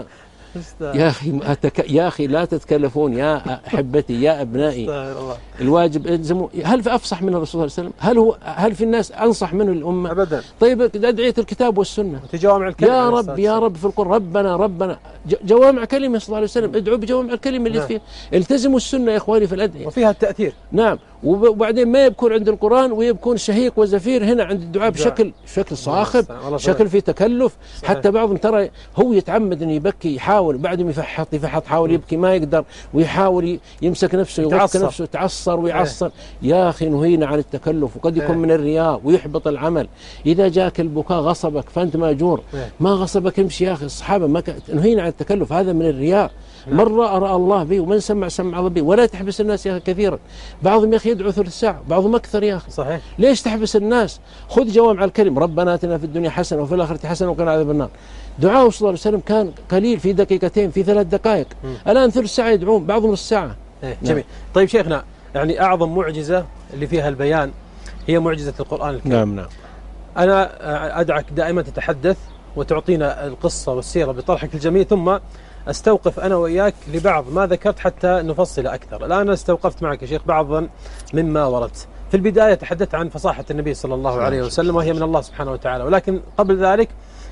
يا أخي لا تتكلفون يا أحبتي يا أبنائي، الواجب الزموا. هل في أفصح من الرسول صلى الله عليه وسلم؟ هل في الناس أنصح منه الأمة؟ أبدا. طيب أدعية الكتاب والسنة، جوامع الكلمة، يا رب في القرآن ربنا جوامع كلمة صلى الله عليه وسلم، ادعوا بجوامع الكلمة اللي فيها. التزموا السنة يا إخواني في الأدعية، وفيها التأثير. نعم. وبعدين ما يبكون عند القرآن ويبكون شهيق وزفير هنا عند الدعاء بشكل صاخب، شكل في تكلف. حتى بعضهم ترى هو يتعمد أن يبكي، يحاول بعدهم يفحط يحاول يبكي ما يقدر، ويحاول يمسك نفسه يغطي نفسه، يتعصر ويعصر. يا أخي نهينا عن التكلف، وقد يكون من الرياء ويحبط العمل. إذا جاك البكاء غصبك فأنت مأجور، ما غصبك امشي يا أخي. الصحابة نهينا عن التكلف، هذا من الرياء. من رأى الله به، ومن سمع الله به. ولا تحبس الناس يا أخي كثيرا. بعضهم يا أخي يدعو ثلث ساعة، بعضهم أكثر يا أخي. صحيح. ليش تحبس الناس؟ خذ جوامع الكلم، ربنا آتنا في الدنيا حسنة وفي الآخرة حسنة وقنا عذاب النار. دعاءه صلى الله عليه وسلم كان قليل، في دقيقتين، في 3 دقائق. الآن ثلث ساعة يدعون، بعضهم نص ساعة. جميل. طيب شيخنا، يعني أعظم معجزة اللي فيها البيان هي معجزة القرآن الكريم. نعم. أنا أدعك دائما تتحدث وتعطينا القصة والسيرة بطرحك الجميل، ثم أستوقف أنا وإياك لبعض ما ذكرت حتى نفصل أكثر. الآن أنا استوقفت معك يا شيخ بعضا مما ورد. في البداية تحدثت عن فصاحة النبي صلى الله عليه وسلم وهي من الله سبحانه وتعالى، ولكن قبل ذلك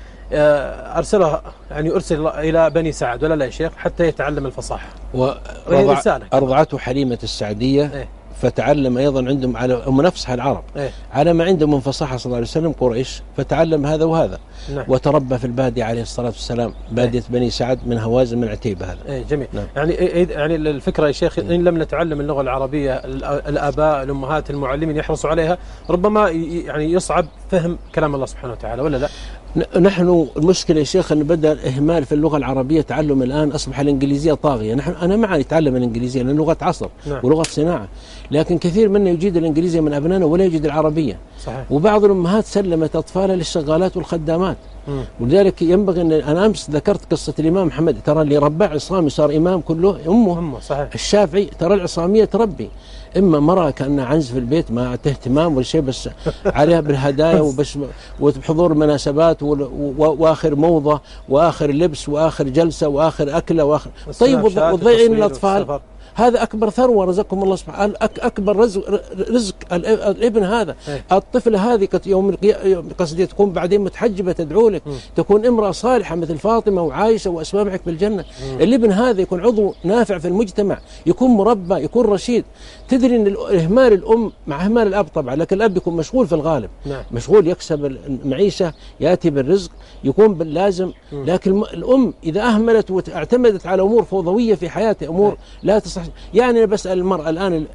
أرسل إلى بني سعد ولا لا يا شيخ حتى يتعلم الفصاحة، وهي رسالة. أرضعته حليمة السعدية فتعلم أيضا عندهم على نفسها العرب على ما عندهم من فصاحة صلى الله عليه وسلم قريش، فتعلم هذا وهذا. وتربى في البادية عليه الصلاة والسلام، بادية بني سعد من هوازن من عتيبة. هذا جميل. يعني الفكرة يا شيخ إن لم نتعلم اللغة العربية الآباء الأمهات المعلمين يحرصوا عليها ربما يعني يصعب فهم كلام الله سبحانه وتعالى ولا لا؟ نحن المشكلة يا شيخ أن بدأ الإهمال في اللغة العربية، تعلم الآن أصبح الإنجليزية طاغية. أنا معي يتعلم الإنجليزية لأن لغة عصر ولغة صناعة، لكن كثير منا يجيد الإنجليزية من أبنائنا ولا يجيد العربية. صحيح. وبعض الأمهات سلمت أطفالها للشغالات والخدامات. ولذلك ينبغي أن أنا أمس ذكرت قصة الإمام محمد، ترى اللي ربع عصامي صار إمام كله أمه. صحيح. الشافعي ترى العصامية تربي، إما مرأة كأنها عنز في البيت ما اهتمام ولا شيء، بس عليها بالهدايا وبس وبحضور مناسبات وآخر موضة وآخر لبس وآخر جلسة وآخر أكلة وآخر طيب وضيعين الأطفال. هذا أكبر ثروة رزقكم الله سبحانه، أكبر رزق الابن هذا. الطفل هذه يوم قصدي تكون بعدين متحجبة تدعو لك، تكون امرأة صالحة مثل فاطمة وعائشة وأسماء معك بالجنة. الابن هذا يكون عضو نافع في المجتمع، يكون مربى، يكون رشيد. تدري أن إهمال الأم مع إهمال الأب طبعا، لكن الأب يكون مشغول في الغالب. مشغول يكسب المعيشة، يأتي بالرزق، يكون باللازم. لكن الأم إذا أهملت واعتمدت على أمور فوضوية في حياتها، أمور لا تصح. يعني أنا بسأل المرأة الآن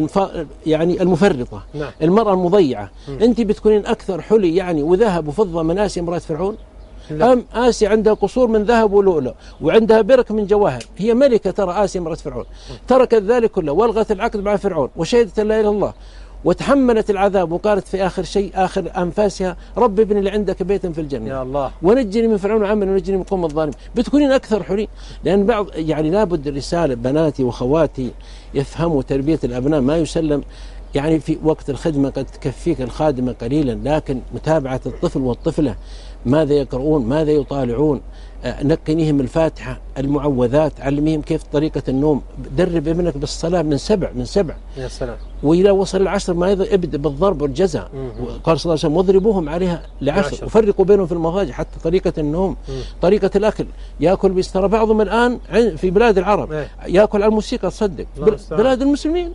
يعني المفرطة، المرأة المضيعة، أنت بتكونين أكثر حلي يعني وذهب وفضة من آسيا امرأة فرعون؟ أم آسيا عندها قصور من ذهب ولؤلؤ وعندها برك من جواهر، هي ملكة ترى آسيا امرأة فرعون، تركت ذلك كله والغت العقد مع فرعون وشهدت لا إله إلا الله وتحملت العذاب وقالت في آخر شيء آخر أنفاسها رب ابن اللي عندك بيتا في الجنة يا الله ونجني من فرعون وعمل ونجني من قوم الظالمين. بتكونين أكثر حري، لأن بعض يعني لابد الرسالة بناتي وخواتي يفهموا تربية الأبناء ما يسلم. يعني في وقت الخدمة قد تكفيك الخادمة قليلا، لكن متابعة الطفل والطفلة ماذا يقرؤون ماذا يطالعون، نقنيهم الفاتحة المعوذات، علميهم كيف طريقة النوم، درب ابنك بالصلاة من سبع يا سلام. وإلى وصل العشر ما ابدأ بالضرب والجزاء. قال صلى الله عليه وسلم واضربوهم عليها ل10 وفرقوا بينهم في المضاجع. حتى طريقة النوم طريقة الأكل، يأكل بيسترى بعضهم الآن في بلاد العرب يأكل على الموسيقى. تصدق بلاد المسلمين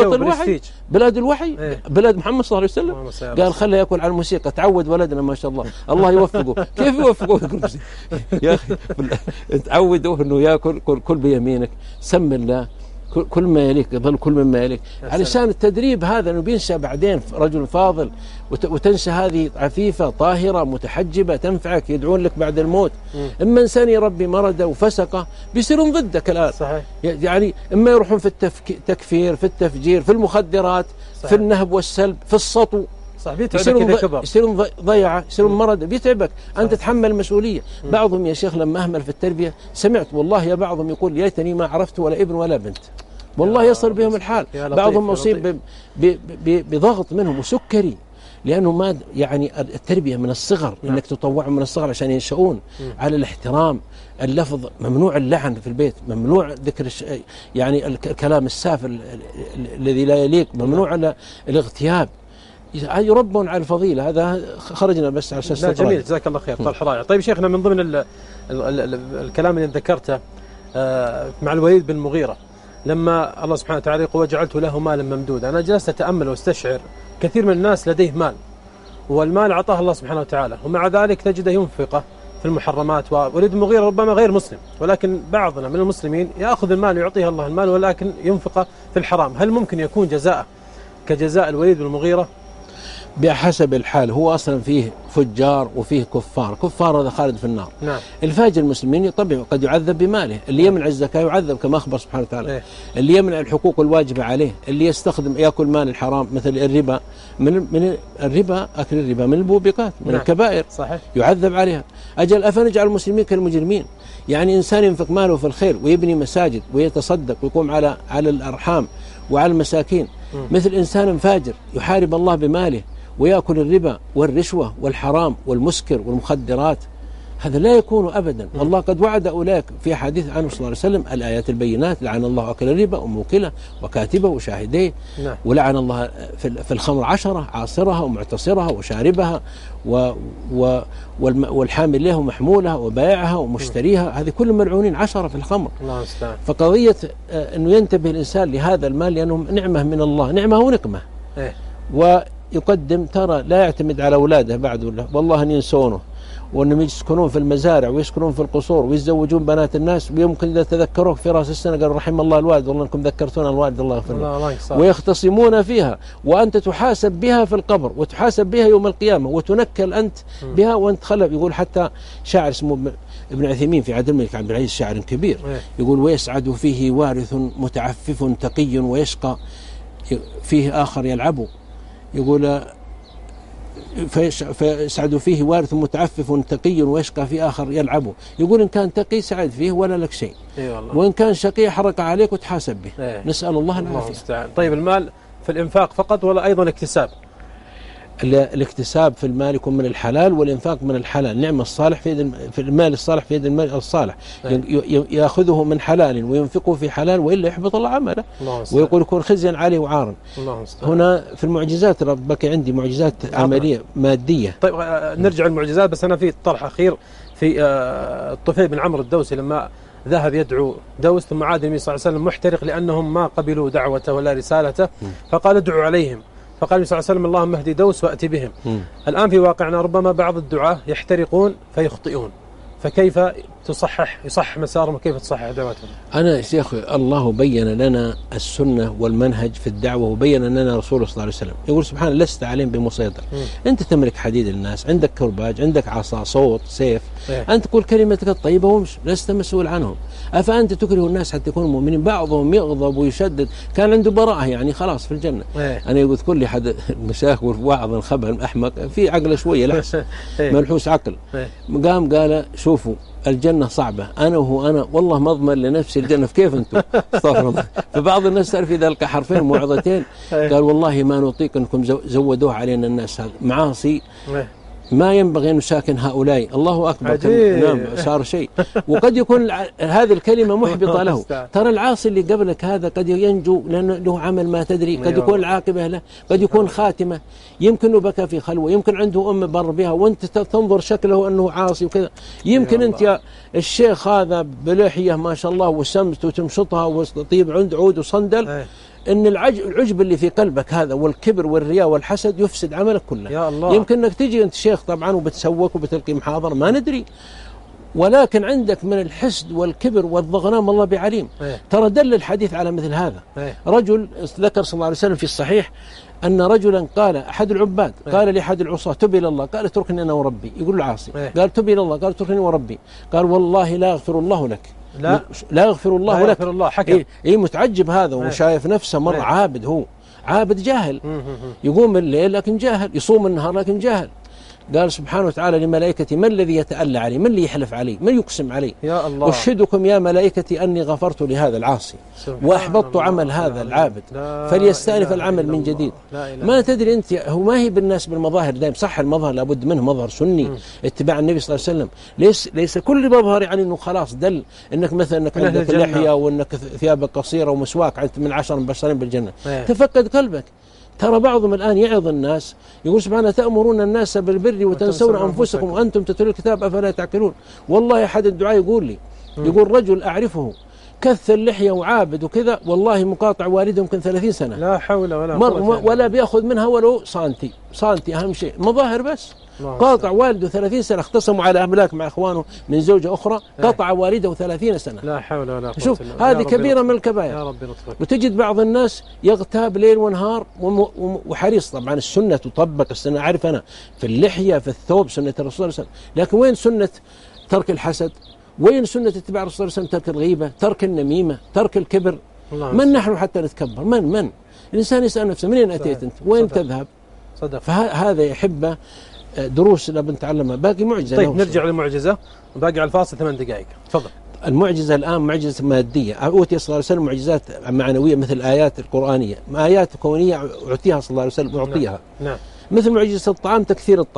بلاد الوحي بلاد محمد صلى الله عليه وسلم قال خلى يأكل على الموسيقى. تعود ولدنا ما شاء الله، الله يوفقه. كيف يوفقه يا أخي؟ تعودوا أنه يأكل كل بيمينك، سم الله كل ما يليك، يظل كل مما يليك، علشان التدريب هذا أنه بينشأ بعدين رجل فاضل، وتنشأ هذه عفيفة طاهرة متحجبة تنفعك، يدعون لك بعد الموت. إما إنسان يربي مرضه وفسقه بيصيرون ضدك الآن. صحيح. يعني إما يروحون في التكفير، في التفجير، في المخدرات، صحيح. في النهب والسلب، في السطو. يصيرون ضيعة، يصيرون مرض، بيتعبك أنت تتحمل المسؤولية. بعضهم يا شيخ لما أهمل في التربية سمعت والله يا بعضهم يقول ليتني ما عرفت ولا ابن ولا بنت، والله يصل بهم الحال. بعضهم مصيب بضغط منهم وسكري، لأنه ما يعني التربية من الصغر إنك تطوعهم من الصغر عشان ينشؤون على الاحترام، اللفظ ممنوع، اللعن في البيت ممنوع، ذكر يعني الكلام السافل الذي لا يليق ممنوع، على الاغتياب، يربون على الفضيلة. هذا خرجنا بس عشان جميل، جزاك الله خير. طرح رائع. طيب شيخنا، من ضمن الكلام اللي ذكرته مع الوليد بن المغيرة لما الله سبحانه وتعالى يقول وجعلت له مالا ممدودا، أنا جلست أتأمل واستشعر كثير من الناس لديه مال، والمال أعطاه الله سبحانه وتعالى، ومع ذلك تجده ينفقه في المحرمات. ووليد بن المغيرة ربما غير مسلم، ولكن بعضنا من المسلمين يأخذ المال ويعطيه الله المال ولكن ينفقه في الحرام. هل ممكن يكون جزاءه كجزاء الوليد بن المغيرة؟ بحسب الحال. هو أصلا فيه فجار وفيه كفار هذا خالد في النار. نعم. الفاجر المسلمين طبعا قد يعذب بماله، اللي يمنع الزكاة يعذب كما أخبر سبحانه وتعالى. اللي يمنع الحقوق الواجبة عليه، اللي يستخدم يأكل مال الحرام مثل الربا، من الربا، أكل الربا من الموبقات، من الكبائر. صحيح. يعذب عليها. أجل أفنجعل المسلمين كالمجرمين؟ يعني إنسان ينفق ماله في الخير ويبني مساجد ويتصدق ويقوم على الأرحام وعلى المساكين، مثل إنسان فاجر يحارب الله بماله ويأكل الربا والرشوة والحرام والمسكر والمخدرات. هذا لا يكون أبدا. والله قد وعد أولئك في حديث عنه صلى الله عليه وسلم الآيات البينات: لعن الله أكل الربا وموكله وكاتبه وشاهديه، ولعن الله في الخمر 10 عاصرها ومعتصرها وشاربها والحامل له ومحمولها وبائعها ومشتريها، هذه كل ملعونين 10 في الخمر. فقضية أنه ينتبه الإنسان لهذا المال لأنه نعمة من الله، نعمة ونقمة، ويقدم ترى لا يعتمد على أولاده بعد، والله أن ينسونه، وأنهم يسكنون في المزارع ويسكنون في القصور ويتزوجون بنات الناس، ويمكن إذا تذكروك في رأس السنة قالوا رحم الله الوالد، والله أنكم ذكرتونا الوالد الله يغفر له، ويختصمون فيها، وأنت تحاسب بها في القبر وتحاسب بها يوم القيامة وتنكل أنت بها وأنت خلف. يقول حتى شاعر اسمه ابن عثيمين في عهد الملك عبد العزيز، شاعر كبير، يقول: ويسعد فيه وارث متعفف تقي ويشقى فيه آخر يلعب. يقول: فيسعد فيه وارث متعفف تقي ويشقى في آخر يلعب. يقول إن كان تقي سعد فيه ولا لك شيء، وإن كان شقي حرق عليك وتحاسب به. نسأل الله العافية. طيب المال في الإنفاق فقط ولا أيضا اكتساب؟ الاكتساب في المال يكون من الحلال، والإنفاق من الحلال. نعم الصالح في المال الصالح في يد المال الصالح، يأخذه من حلال وينفقه في حلال، وإلا يحبط الله عمله ويقول يكون خزيا عليه وعارا. هنا في المعجزات ربك عندي معجزات عملية مادية. طيب نرجع المعجزات، بس أنا في طرح أخير في الطفيل بن عمرو الدوسي لما ذهب يدعو دوس ثم عاد النبي صلى الله عليه وسلم محترق لأنهم ما قبلوا دعوته ولا رسالته، فقال ادعوا عليهم، فقال النبي صلى الله عليه وسلم اللهم اهدي دوس وأتي بهم. الآن في واقعنا ربما بعض الدعاة يحترقون فيخطئون، فكيف يصح مسارهم وكيف تصحح دعوتهم؟ أنا شيخ الله بين لنا السنة والمنهج في الدعوة، وبين لنا رسوله صلى الله عليه وسلم يقول سبحانه: لست عليهم بمسيطر. أنت تملك حديد الناس، عندك كرباج، عندك عصا، صوت، سيف، أنت تقول كلمتك الطيبة ومش لست مسؤول عنهم. أفأنت تكره الناس حتى يكونوا مؤمنين؟ بعضهم يغضب ويشدد، كان عنده براءة يعني خلاص في الجنة. أنا يقول كل أحد المشايخ وعظ الخبر أحمق في عقل شوية لحس ملحوس عقل، قال شوفوا الجنة صعبة، أنا وهو أنا والله ما أضمن لنفسي الجنة، كيف أنتم؟ استغفر الله. فبعض الناس تعرف إذا لقى حرفين موعظتين قال والله ما نطيق أنكم زودوه علينا الناس، هذا معاصي ما ينبغي أن نساكن هؤلاء. الله أكبر. نعم صار شيء. وقد يكون هذه الكلمة محبطة له. ترى العاصي اللي قبلك هذا قد ينجو لأنه له عمل ما تدري، قد يكون العاقبة له، قد يكون خاتمة، يمكن بكى في خلوة، يمكن عنده أم بر بها وأنت تنظر شكله أنه عاصي وكذا، يمكن أنت يا الشيخ هذا بلحية ما شاء الله وسمت وتمشطها وطيب عند عود وصندل، إن العجب اللي في قلبك هذا والكبر والرياء والحسد يفسد عملك كله. يا الله. يمكن أنك تجي أنت شيخ طبعا وبتسوق وبتلقي محاضرة ما ندري، ولكن عندك من الحسد والكبر والضغنام الله بعليم. ترى دل الحديث على مثل هذا. رجل ذكر صلى الله عليه وسلم في الصحيح أن رجلا قال أحد العباد قال لأحد العصاة تب إلى الله، قال اتركني أنا وربي. يقول العاصي قال تب إلى الله، قال اتركني وربي، قال والله لا يغفر الله لك، لا يغفر الله لك. الله حكم. متعجب هذا وشايف نفسه مرة عابد، هو عابد جاهل، يقوم الليل لكن جاهل، يصوم النهار لكن جاهل. قال سبحانه وتعالى لملائكتي من الذي يتألى علي، من اللي يحلف علي، من يقسم علي؟ يا الله. أشهدكم يا ملائكتي أني غفرت لهذا العاصي وأحبطت عمل هذا العابد فليستأنف العمل من جديد. ما تدري أنت، هو ما هي بالناس بالمظاهر دائم، صح المظهر لابد منه مظهر سني اتباع النبي صلى الله عليه وسلم، ليس كل مظهر يعني أنه خلاص دل أنك مثلا أنك عندك لحية وأنك ثيابك قصيرة ومسواك أنت من 10 مبشرين بالجنة. تفقد قلبك. ترى بعضهم الآن يعظ الناس يقول سبحانه تأمرون الناس بالبر وتنسون أنفسكم وأنتم تتلون الكتاب أفلا تعقلون. والله أحد الدعاء يقول لي، يقول رجل أعرفه كث اللحية وعابد وكذا، والله مقاطع والده يمكن 30 سنة، لا حول ولا قوة، ولا بيأخذ منها ولو سانتي أهم شيء، مظاهر بس. قاطع والده 30 سنة، اختصموا على أملاك مع إخوانه من زوجة أخرى، قطع والده 30 سنة. لا حول ولا قوة. شوف هذه كبيرة من الكبائر. يا رب لطفك. وتجد بعض الناس يغتاب ليل ونهار وحريص، طبعا السنة تطبق، السنة أعرف أنا في اللحية في الثوب سنة الرسول صلى الله عليه وسلم، لكن وين سنة ترك الحسد؟ وين سنة اتباع الرسول صلى الله عليه وسلم؟ ترك الغيبة، ترك النميمة، ترك الكبر. من نحن حتى نتكبر؟ من الإنسان يسأل نفسه منين أتيت أنت؟ وين تذهب؟ صدق. فهذا يحب دروس لابد نتعلمها. باقي معجزة. طيب نرجع للمعجزة، وباقي على الفاصل 8 دقائق. تفضل. المعجزة الآن معجزة مادية، أوتي صلى الله عليه وسلم معجزات معنوية مثل آيات القرآنية، آيات كونية أعطيها صلى الله عليه وسلم أعطيها. نعم. مثل معجزة الطعام، تكثير الطعام.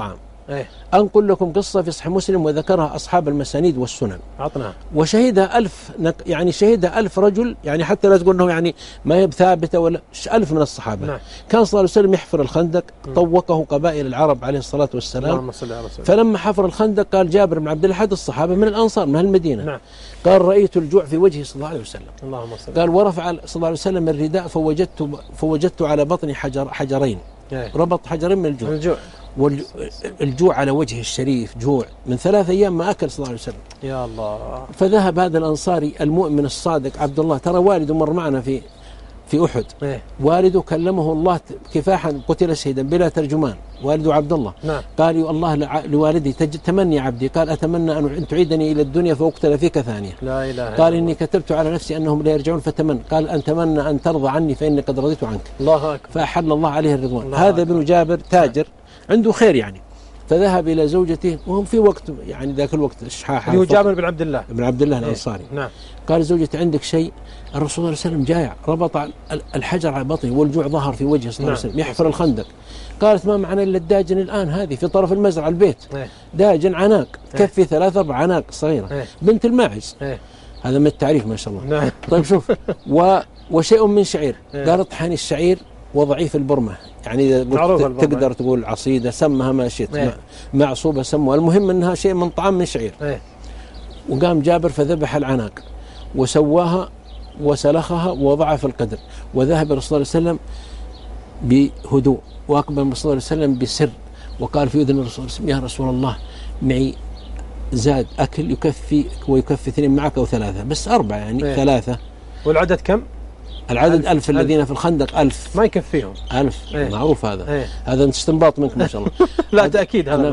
أنقل لكم قصة في صحيح مسلم وذكرها أصحاب المسانيد والسنن. عطنا. وشهدها 1000 يعني شهدها 1000 رجل، يعني حتى لا تقول أنه يعني ما هي ثابتة ولا 1000 من الصحابة. نعم. كان صلى الله عليه وسلم يحفر الخندق، طوقه قبائل العرب عليه الصلاة والسلام. فلما حفر الخندق قال جابر بن عبد الله أحد الصحابة من الأنصار من المدينة. نعم. قال رأيت الجوع في وجهه صلى الله عليه وسلم. اللهم صل. قال ورفع صلى الله عليه وسلم الرداء فوجدت على بطني حجرين، ربط حجرين من الجوع. والجوع على وجه الشريف، جوع من 3 أيام ما أكل صلى الله عليه وسلم. يا الله. فذهب هذا الأنصاري المؤمن الصادق عبد الله، ترى والده مر معنا في أحد. والده كلمه الله كفاحا، قتل شهيدا بلا ترجمان، والده عبد الله. نعم. قال يا الله لوالدي تمني عبدي، قال أتمنى أن تعيدني إلى الدنيا فأقتل فيك ثانية. لا إله إلا الله. قال إني كتبت على نفسي أنهم لا يرجعون فتمنى، قال أن تمنى أن ترضى عني فإني قد رضيت عنك. الله أكبر. فأحل الله عليه الرضوان. هذا ابن جابر تاجر عنده خير يعني، فذهب إلى زوجته وهم في وقت يعني ذاك الوقت الشحاح، هو جابر بن عبد الله الأنصاري. نعم. قال زوجتي عندك شيء؟ الرسول صلى الله عليه وسلم جائع، ربط الحجر على بطنه والجوع ظهر في وجهه صلى الله عليه وسلم، يحفر الخندق. قالت ما معنا إلا الداجن الآن هذه في طرف المزرعة البيت، داجن عناق تكفي 3-4 عناق صغيرة، بنت الماعز. هذا من التعريف ما شاء الله. نعم. طيب شوف وشيء من شعير. قال اطحني الشعير وضعيف البرمة، يعني تقدر تقول عصيدة، سمها ما شئت، معصوبة سموها، المهم أنها شيء من طعام من شعير. وقام جابر فذبح العناق وسواها وسلخها ووضعها في القدر، وذهب الرسول صلى الله عليه وسلم بهدوء، وأقبل الرسول صلى الله عليه وسلم بسر، وقال في أذن الرسول يا رسول الله معي زاد أكل يكفي ويكفي 2 معك أو 3، بس 4 يعني 3. والعدد كم؟ العدد 1000 الذين في الخندق 1000 ما يكفيهم 1000. معروف هذا. هذا استنباط منك ما شاء الله. لا تأكيد هذا.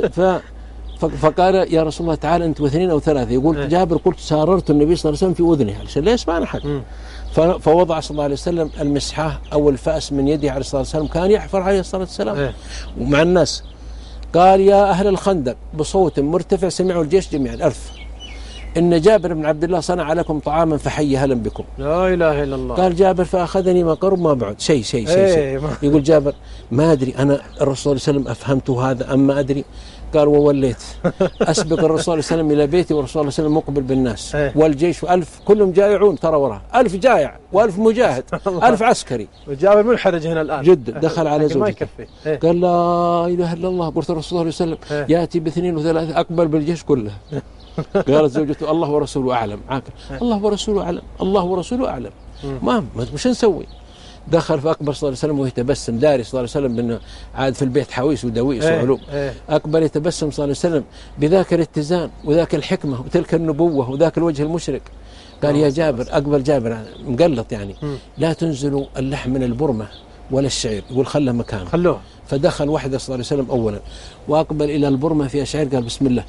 فقال يا رسول الله تعالى أنت 2 أو 3. يقول جابر قلت ساررت النبي صلى الله عليه وسلم في أذنه علشان لا يسمعنا أحد. فوضع صلى الله عليه وسلم المسحة أو الفأس من يده عليه الصلاة والسلام، كان يحفر عليه الصلاة والسلام ومع الناس. قال يا أهل الخندق بصوت مرتفع سمعوا الجيش جميعا 1000 إن جابر بن عبد الله صنع لكم طعاما فحي هلا بكم. لا إله إلا الله. قال جابر فأخذني ما قرب ما بعد شيء. يقول جابر ما أدري أنا الرسول صلى الله عليه وسلم أفهمته هذا أما أدري. قال ووليت أسبق الرسول صلى الله عليه وسلم إلى بيتي والرسول صلى الله عليه وسلم مقبل بالناس والجيش 1000 كلهم جائعون، ترى وراه 1000 جائع و1000 مجاهد 1000 عسكري. وجابر منحرج هنا الآن جد. دخل على زوجته قال لا إله إلا الله. قلت الرسول صلى الله عليه وسلم يأتي ب2 و3 أقبل بالجيش كله. قالت زوجته الله ورسوله أعلم. الله ورسوله أعلم، الله ورسوله أعلم. ما مش نسوي. دخل فأقبل صلى الله عليه وسلم ويتبسم، داري صلى الله عليه وسلم بأنه عاد في البيت حويس ودويس وعلوم. أقبل يتبسم صلى الله عليه وسلم بذاك الاتزان وذاك الحكمة وتلك النبوة وذاك الوجه المشرق. قال يا جابر، أقبل جابر مقلط يعني، لا تنزلوا اللحم من البرمة ولا الشعير، يقول خله مكانه خلوه. فدخل وحده صلى الله عليه وسلم أولا وأقبل إلى البرمة فيها شعير، قال بسم الله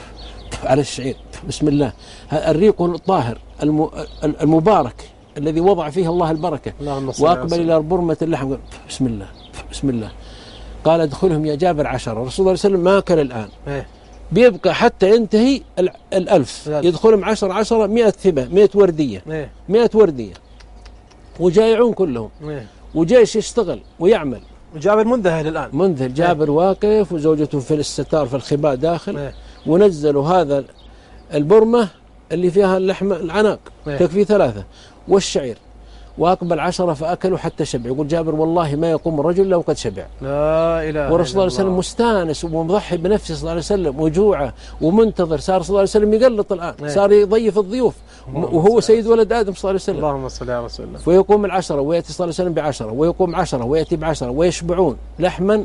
على الشعير بسم الله، الريق الطاهر المبارك الذي وضع فيه الله البركة. وأقبل إلى برمة اللحم قال بسم الله بسم الله. قال ادخلهم يا جابر 10. الرسول صلى الله عليه وسلم ما أكل الآن، بيبقى حتى ينتهي 1000 يدخلهم 10 100 ثبة 100 وردية 100 وردية وجايعون كلهم وجيش يشتغل ويعمل. وجابر منذهل الآن، منذهل جابر واقف وزوجته في الستار في الخباء داخل. ونزلوا هذا البرمة اللي فيها اللحم العناق تكفي 3 والشعير، وأقبل 10 فأكلوا حتى شبع. يقول جابر والله ما يقوم الرجل لو قد شبع. لا إله إلا الله. ورسول الله صلى الله عليه وسلم مستانس ومضحي بنفسه صلى الله عليه وسلم وجوعه ومنتظر. صار صلى الله عليه وسلم يقلط الآن، صار يضيف الضيوف وهو سيد ولد آدم صلى الله عليه وسلم. اللهم صل على رسول الله. ويقوم 10 ويأتي صلى الله عليه وسلم ب10 ويقوم 10 ويأتي ب10 ويشبعون لحما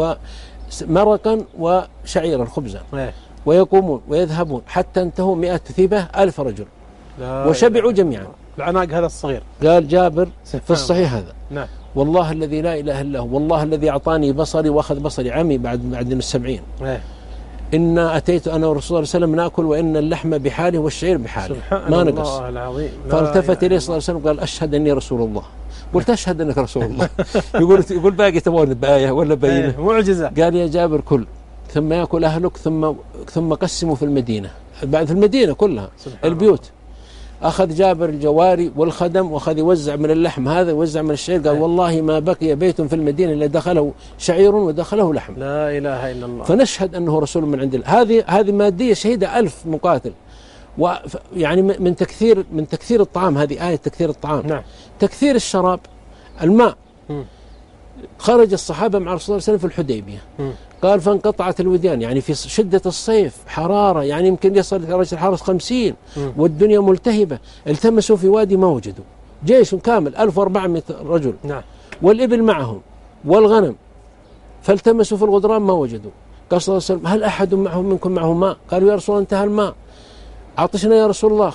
ومرقا وشعيرا خبزا. ويقومون ويذهبون حتى انتهوا 100 ثبة 1000 رجل وشبعوا جميعا. العناق هذا الصغير. قال جابر في الصحيح هذا نعم. والله الذي لا إله إلا هو، والله الذي أعطاني بصري وأخذ بصري عمي بعد 70 إن أتيت أنا ورسول الله صلى الله عليه وسلم نأكل وإن اللحم بحاله والشعير بحاله ما نقص. فالتفت إليه صلى الله عليه وسلم قال أشهد أني رسول الله. قلت أشهد أنك رسول الله. يقول باقي تبغون بآية ولا بينة معجزة. قال يا جابر كل ثم يأكل أهلك ثم قسموا في المدينة، بعد في المدينة كلها البيوت. أخذ جابر الجواري والخدم وأخذ يوزع من اللحم هذا يوزع من الشعير. قال والله ما بقي بيت في المدينة إلا دخله شعير ودخله لحم. لا إله إلا الله. فنشهد أنه رسول من عند الله. هذه مادية شهيدة 1000 مقاتل. ويعني من تكثير الطعام، هذه آية تكثير الطعام. نعم. تكثير الشراب، الماء. خرج الصحابة مع رسول الله صلى الله عليه وسلم في الحديبية. قال فانقطعت الوديان، يعني في شدة الصيف حرارة، يعني يمكن يصل درجة الحرارة 50 والدنيا ملتهبة. التمسوا في وادي ما وجدوا، جيش كامل 1400 رجل. نعم. والإبل معهم والغنم، فالتمسوا في الغدران ما وجدوا. قال صلى الله عليه وسلم هل أحد منكم معه ماء؟ قالوا يا رسول الله انتهى الماء، عطشنا يا رسول الله،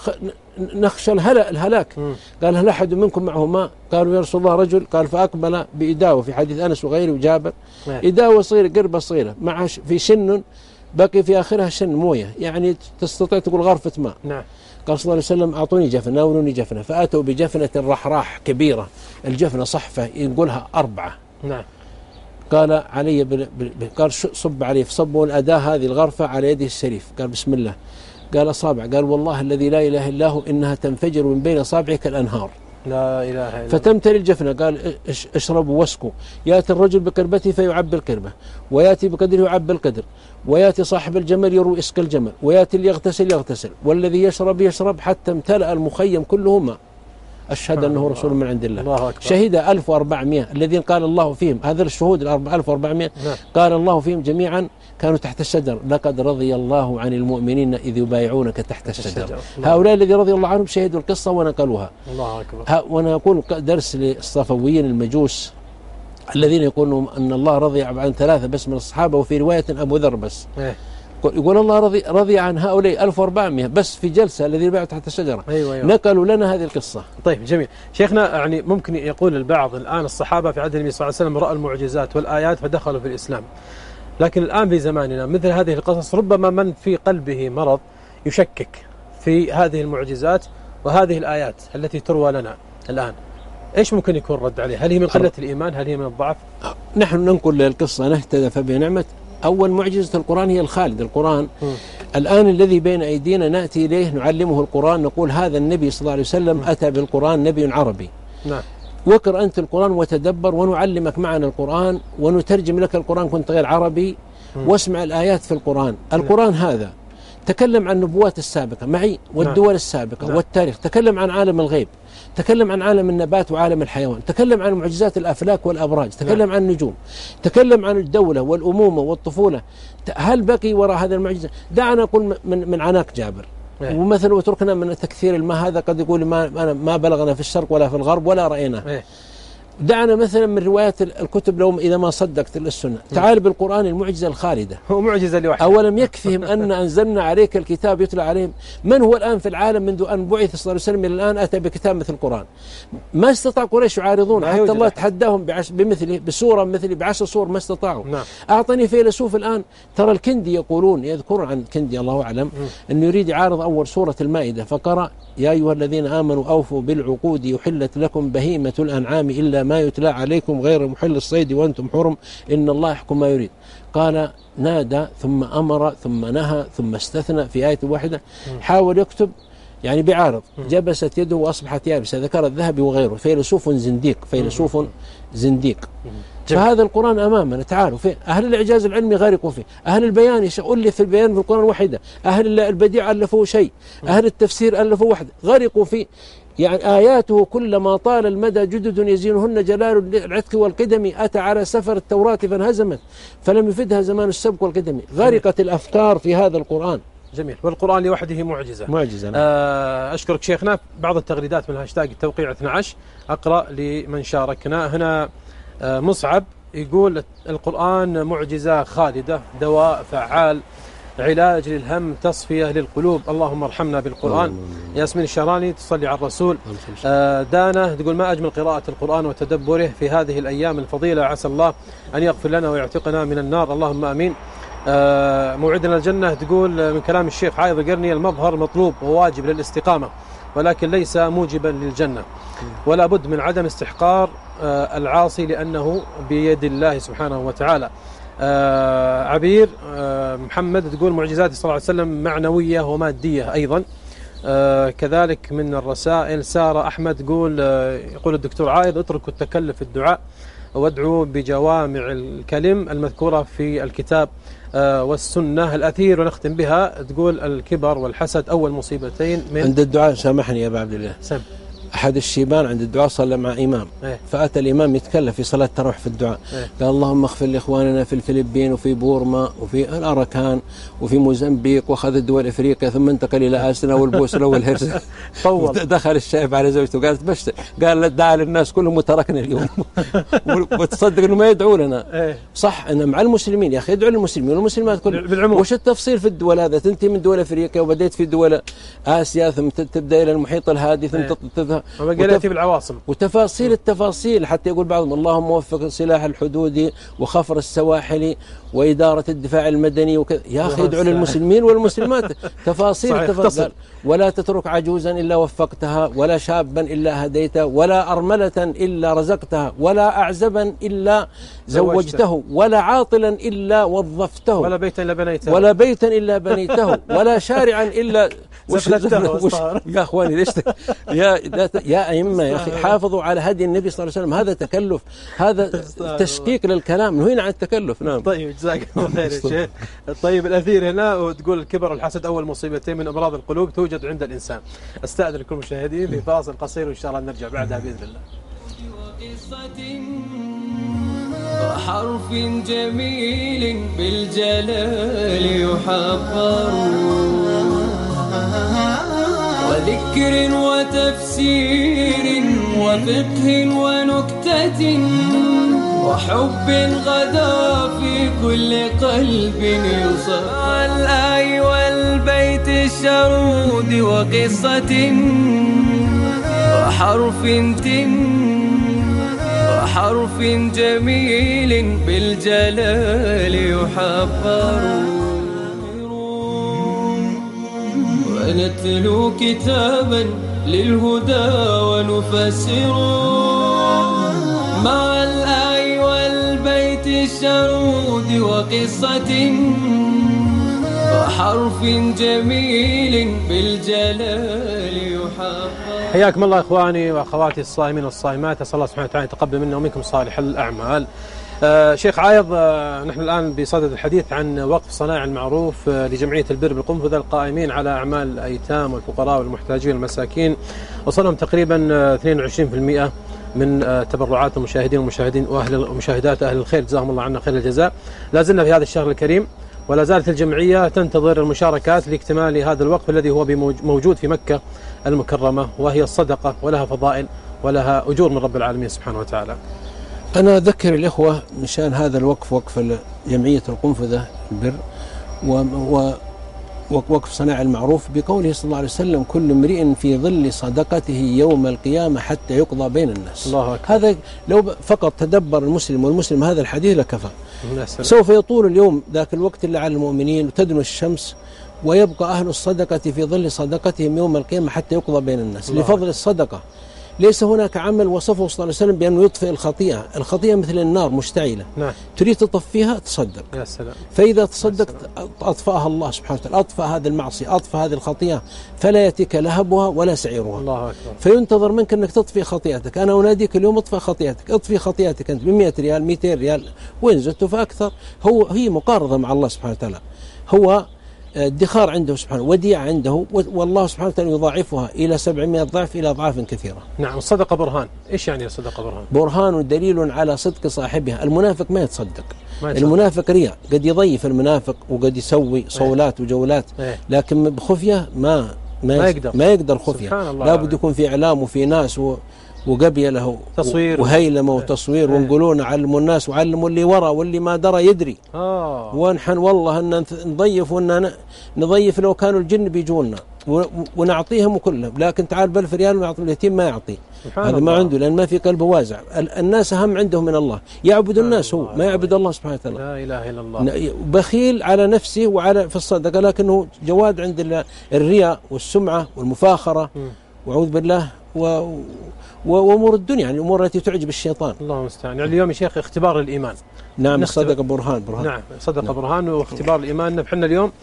نخشى الهلاك. قال هل أحد منكم معه ماء؟ قالوا يا رسول الله رجل. قال فأقبل بإداوة، في حديث أنس وغيره وجابر، إداوة صغيرة قربة صغيرة مع في شن بقي في آخرها شن موية، يعني تستطيع تقول غرفة ماء. نعم. قال صلى الله عليه وسلم أعطوني جفنة، ناولوني جفنة. فأتوا بجفنة رحراح كبيرة، الجفنة صحفة ينقلها 4. نعم. قال علي قال صب عليه، فصبوا الأداة هذه الغرفة على يده الشريف. قال بسم الله. قال أصابع، قال والله الذي لا إله إلا هو إنها تنفجر من بين أصابعك كالأنهار. لا إله إلا الله. فتمتلي الجفنة. قال اشربوا واسكوا. يأتي الرجل بقربته فيعبي القربة، ويأتي بقدره يعبي القدر، ويأتي صاحب الجمل يروي إسك الجمل، ويأتي اللي يغتسل، والذي يشرب حتى امتلأ المخيم كله ماء. أشهد أنه رسول من عند الله. الله أكبر. شهد 1400 الذين قال الله فيهم، هذا الشهود 1400 قال الله فيهم جميعا كانوا تحت الشجر. لقد رضي الله عن المؤمنين إذ يبايعونك تحت الشجر. هؤلاء الذين رضي الله عنهم شهدوا القصة ونقلوها. الله أكبر. وأنا أقول درس للصفويين المجوس الذين يقولون أن الله رضي عن 3 بس من الصحابة، وفي رواية أبو ذر بس. يقول الله رضي عن هؤلاء 1400 بس في جلسة الذين باعوا تحت الشجرة. أيوة. نقلوا لنا هذه القصة. طيب جميل شيخنا. يعني ممكن يقول البعض الآن الصحابة في عهد النبي صلى الله عليه وسلم رأوا المعجزات والآيات فدخلوا في الإسلام، لكن الآن في زماننا مثل هذه القصص ربما من في قلبه مرض يشكك في هذه المعجزات وهذه الآيات التي تروى لنا الآن، إيش ممكن يكون رد عليه؟ هل هي من قلة الإيمان؟ هل هي من الضعف؟ نحن ننقل القصة نهتدى فبنعمة. أول معجزة القرآن هي الخالد. القرآن الآن الذي بين أيدينا نأتي إليه نعلمه القرآن، نقول هذا النبي صلى الله عليه وسلم أتى بالقرآن، نبي عربي. نعم. واقرأ أنت القرآن وتدبر، ونعلمك معنا القرآن ونترجم لك القرآن كنت غير عربي، واسمع الآيات في القرآن. القرآن هذا تكلم عن النبوات السابقة معي والدول السابقة والتاريخ، تكلم عن عالم الغيب، تكلم عن عالم النبات وعالم الحيوان، تكلم عن معجزات الأفلاك والأبراج، تكلم عن النجوم، تكلم عن الدولة والأمومة والطفولة. هل بقي وراء هذا المعجزة؟ دعنا نقول من عناق جابر، ومثلا وتركنا من تكثير الماء، هذا قد يقول ما بلغنا في الشرق ولا في الغرب ولا رأيناه. دعنا مثلا من روايات الكتب لو إذا ما صدقت السنة، تعال بالقرآن المعجزة الخالدة. هو معجزة لوحده. أولم يكفهم أن أنزلنا عليك الكتاب يتلى عليهم؟ من هو الآن في العالم منذ أن بعث صلى الله عليه وسلم إلى الآن أتى بكتاب مثل القرآن؟ ما استطاع قريش يعارضون، حتى الله تحداهم بمثله بسورة مثله ب10 سور ما استطاعوا. أعطني فيلسوف الآن، ترى الكندي يقولون، يذكرون عن الكندي الله أعلم أنه يريد يعارض أول سورة المائدة، فقرأ يا أيها الذين آمنوا أوفوا بالعقود يحلت لكم بهيمة الأنعام إلا ما يتلى عليكم غير محل الصيد وأنتم حرم إن الله يحكم ما يريد. قال نادى ثم أمر ثم نهى ثم استثنى في آية واحدة. حاول يكتب يعني بعارض، جبست يده وأصبحت يابسة، ذكر الذهبي وغيره. فيلسوف زنديق. فهذا القرآن أمامنا، تعالوا فيه. أهل الإعجاز العلمي غرقوا فيه، أهل البيان ألف في البيان في القرآن وحيدة، أهل البديع ألفوا شيء، أهل التفسير ألفوا واحد، غرقوا فيه. يعني آياته كلما طال المدى جدد يزينهن جلال العتق والقدم، أتى على سفر التوراة فانهزمت فلم يفدها زمان السبق والقدم. غرقت الأفكار في هذا القرآن. جميل. والقرآن لوحده معجزة. أشكرك شيخنا. بعض التغريدات من هاشتاج التوقيع 12 أقرأ لمن شاركنا هنا. مصعب يقول القرآن معجزة خالدة، دواء فعال، علاج للهم، تصفية للقلوب، اللهم ارحمنا بالقرآن. ياسمين الشهراني تصلي على الرسول. دانا تقول ما أجمل قراءة القرآن وتدبره في هذه الأيام الفضيلة، عسى الله أن يغفر لنا ويعتقنا من النار، اللهم آمين. موعدنا الجنة تقول من كلام الشيخ عايض القرني المظهر مطلوب وواجب للاستقامة ولكن ليس موجبا للجنة، ولا بد من عدم استحقار العاصي لأنه بيد الله سبحانه وتعالى. عبير محمد تقول معجزات صلى الله عليه وسلم معنوية ومادية أيضا. كذلك من الرسائل سارة أحمد يقول الدكتور عايض اتركوا التكلف في الدعاء وادعوا بجوامع الكلم المذكورة في الكتاب والسنة الأثير. ونختم بها تقول الكبر والحسد أول مصيبتين عند الدعاء. سامحني يا أبا عبد الله، أحد الشيبان عند الدعاء صلى مع إمام فأتى الإمام يتكلم في صلاة التراويح في الدعاء قال اللهم اغفر لإخواننا في الفلبين وفي بورما وفي الأراكان وفي موزمبيق وأخذ الدول إفريقيا ثم انتقل إلى آسنا والبوسنة والهرسك. دخل الشايب على زوجته قالت بشتر، قال دعا للناس كلهم وتركنا اليوم وتصدق أنه ما يدعو لنا. صح أنا مع المسلمين يا أخي، ادعو للمسلمين والمسلمات كلهم. وش التفصيل في الدول هذا؟ تنتهي من دول إفريقيا وبدأت في دول آسيا ثم تبدأ إلى المحيط الهادي ثم تذهب بالعواصم وتفاصيل التفاصيل، حتى يقول بعضهم اللهم وفق سلاح الحدود وخفر السواحل وإدارة الدفاع المدني يا أخي ادعو للمسلمين والمسلمات. تفاصيل ولا تترك عجوزا إلا وفقتها، ولا شابا إلا هديته، ولا أرملة إلا رزقتها، ولا أعزبا إلا زوجته، ولا عاطلا إلا وظفته، ولا بيتا إلا بنيته، ولا شارعا إلا يا اخواني ليش يا ائمه يا اخي حافظوا على هدي النبي صلى الله عليه وسلم. هذا تكلف، هذا تشكيك للكلام، نهينا عن التكلف. نعم طيب جزاك الله خير يا شيخ. طيب الأثير هنا وتقول الكبر والحسد أول مصيبتين من أمراض القلوب توجد عند الإنسان. أستأذن كل المشاهدين في فاصل قصير وإن شاء الله نرجع بعدها بإذن الله. وحرف جميل بالجلال يحبر، وذكر وتفسير وفقه ونكتة وحب غدا في كل قلب يصفى. الآي والبيت الشرود وقصة وحرف جميل بالجلال يحبر، ونتلو كتابا للهدى ونفسر مع الآي والبيت الشرود وقصة وحرف جميل بالجلال يحبر. حياكم الله إخواني وأخواتي الصائمين والصائمات، أسأل الله سبحانه وتعالى يتقبل منا ومنكم صالح الأعمال. شيخ عايض، نحن الآن بصدد الحديث عن وقف صنائع المعروف لجمعية البر بالقنفذة القائمين على أعمال الأيتام والفقراء والمحتاجين والمساكين، وصلهم تقريبا 22% من تبرعات المشاهدين والمشاهدين ومشاهدات أهل الخير، جزاهم الله عنا خير الجزاء. لا زلنا في هذا الشهر الكريم ولا زالت الجمعية تنتظر المشاركات لاكتمال هذا الوقف الذي هو موجود في مكة المكرمة، وهي الصدقة ولها فضائل ولها أجور من رب العالمين سبحانه وتعالى. أنا أذكر الإخوة مشان هذا الوقف، وقف جمعية القنفذة البر ووقف صناع المعروف، بقوله صلى الله عليه وسلم كل امرئ في ظل صدقته يوم القيامة حتى يقضى بين الناس. الله أكبر. هذا لو فقط تدبر المسلم والمسلم هذا الحديث لكفى. سوف يطول اليوم ذاك الوقت اللي على المؤمنين وتدنو الشمس، ويبقى أهل الصدقة في ظل صدقتهم يوم القيامة حتى يقضى بين الناس لفضل الصدقة. ليس هناك عمل وصفه صلى الله عليه وسلم بأنه يطفئ الخطيئة. الخطيئة مثل النار مشتعلة، نعم. تريد تطفيها تصدق، يا سلام. فإذا تصدقت أطفأها الله سبحانه وتعالى، أطفأ هذه المعصية، أطفأ هذه الخطيئة، فلا يأتيك لهبها ولا سعيرها. الله أكبر. فينتظر منك أنك تطفي خطيئتك. أنا أناديك اليوم اطفئ خطيئتك، اطفي خطيئتك أنت ب100 ريال 200 ريال وإن زدت فأكثر. هي مقارضة مع الله سبحانه وتعالى، هو ادخار عنده سبحانه، وديعة عنده، والله سبحانه وتعالى يضاعفها إلى 700 ضعف إلى أضعاف كثيرة. نعم. الصدقة برهان. إيش يعني الصدقة برهان؟ برهان دليل على صدق صاحبها. المنافق ما يتصدق. المنافق رياء، قد يضيف المنافق وقد يسوي صولات وجولات، لكن بخفية ما يقدر خفية. لابد يكون في إعلام وفي ناس وقبية له تصوير وهيلمة وتصوير ونقولون علموا الناس وعلموا اللي وراء واللي ما درى يدري. ونحن والله أن نضيف، وأن نضيف لو كانوا الجن بيجونا ونعطيهم كلهم، لكن تعال بألف ريال ونعطي اليتيم ما يعطي. هذا ما عنده، لأن ما في قلبه وازع. الناس أهم عندهم من الله، يعبد الناس هو ما يعبد الله سبحانه وتعالى. لا إله إلا الله. بخيل على نفسه وعلى في الصدقة، لكنه جواد عند الرياء والسمعة والمفاخرة وأعوذ بالله وأمور الدنيا، يعني الأمور التي تعجب الشيطان. الله المستعان. يعني اليوم يا شيخ اختبار الإيمان. نعم. الصدقة برهان. نعم. صدقة برهان واختبار الإيمان. نحن اليوم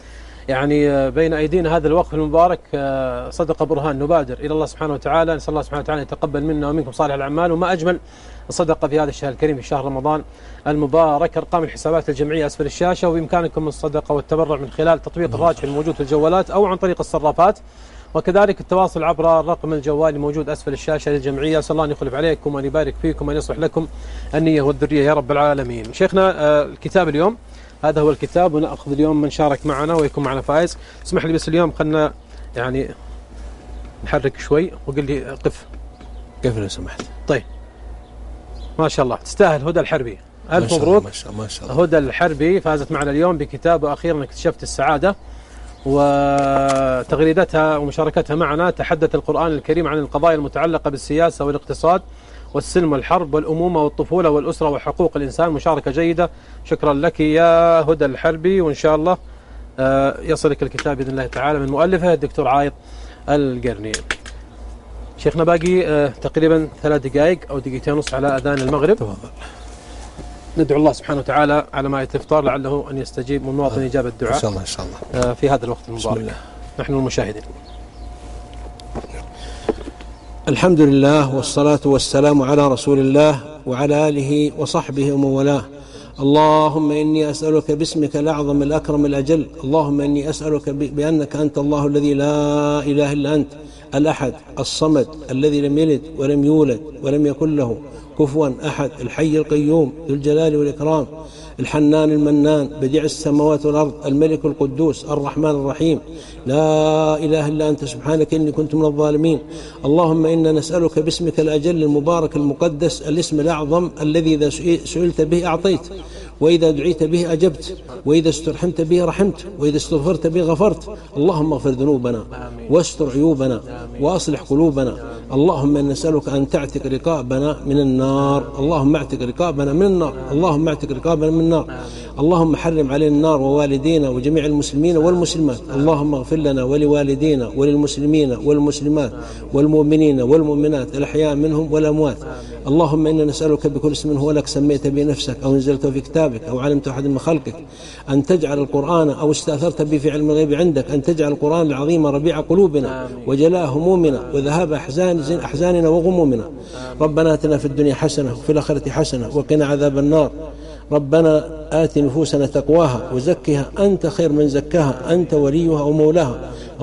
يعني بين أيدينا هذا الوقف المبارك صدقة برهان، نبادر إلى الله سبحانه وتعالى، نسأل الله سبحانه وتعالى يتقبل منا ومنكم صالح الأعمال. وما أجمل الصدقة في هذا الشهر الكريم، في شهر رمضان المبارك. أرقام الحسابات الجمعية أسفل الشاشة، وبإمكانكم الصدقة والتبرع من خلال تطبيق الراجح الموجود في الجوالات أو عن طريق الصرافات، وكذلك التواصل عبر الرقم الجوالي الموجود أسفل الشاشة للجمعية. أسأل الله أن يخلف عليكم وأن يبارك فيكم وأن يصلح لكم النية والذرية يا رب العالمين. شيخنا الكتاب اليوم هذا هو الكتاب، ونأخذ اليوم من شارك معنا ويكون معنا فائز. اسمح لي بس اليوم خلنا يعني نحرك شوي، وقل لي قف لو سمحت. طيب ما شاء الله تستاهل هدى الحربي، ألف مبروك. ما شاء الله. هدى الحربي فازت معنا اليوم بكتاب أخيرا اكتشفت السعادة، وتغريدتها ومشاركتها معنا تحدث القرآن الكريم عن القضايا المتعلقة بالسياسة والاقتصاد والسلم والحرب والأمومة والطفولة والأسرة وحقوق الإنسان. مشاركة جيدة، شكرا لك يا هدى الحربي، وإن شاء الله يصلك الكتاب بإذن الله تعالى من مؤلفه الدكتور عايض القرني. شيخنا باقي تقريبا 3 دقائق أو 2.5 على أذان المغرب. تفضل. ندعو الله سبحانه وتعالى على ما الإفطار لعله أن يستجيب من مواطن إجابة الدعاء إن شاء الله إن شاء الله في هذا الوقت المبارك. بسم الله. نحن المشاهدين. الحمد لله والصلاة والسلام على رسول الله وعلى آله وصحبه ومن والاه. اللهم إني أسألك باسمك الأعظم الأكرم الأجل، اللهم إني أسألك بأنك أنت الله الذي لا إله إلا أنت، الأحد الصمد الذي لم يلد ولم يولد ولم يكن له كفوا أحد، الحي القيوم ذو الجلال والإكرام، الحنان المنان بديع السماوات والأرض، الملك القدوس الرحمن الرحيم، لا إله إلا أنت سبحانك إني كنت من الظالمين. اللهم إنا نسألك باسمك الأجل المبارك المقدس الاسم الأعظم الذي إذا سئلت به أعطيت، وإذا دعيت به أجبت، وإذا استرحمت به رحمت، وإذا استغفرت به غفرت. اللهم اغفر ذنوبنا واستر عيوبنا وأصلح قلوبنا. اللهم إنا نسألك أن تعتق رقابنا من النار، اللهم اعتق رقابنا من النار، اللهم اعتق رقابنا من النار. اللهم حرم علينا النار ووالدينا وجميع المسلمين والمسلمات. اللهم اغفر لنا ولوالدينا وللمسلمين والمسلمات والمؤمنين والمؤمنات الأحياء منهم والأموات. اللهم إنا نسألك بكل اسم هو لك سميت به نفسك أو نزلته في كتابك أو علمت أحد من خلقك أن تجعل القرآن أو استأثرت به في علم الغيب عندك أن تجعل القرآن العظيم ربيع قلوبنا وجلاء همومنا وذهاب أحزاننا وغمومنا. ربنا آتنا في الدنيا حسنة وفي الآخرة حسنة وقنا عذاب النار. ربنا آت نفوسنا تقواها وزكها أنت خير من زكاها أنت وليها ومولاها.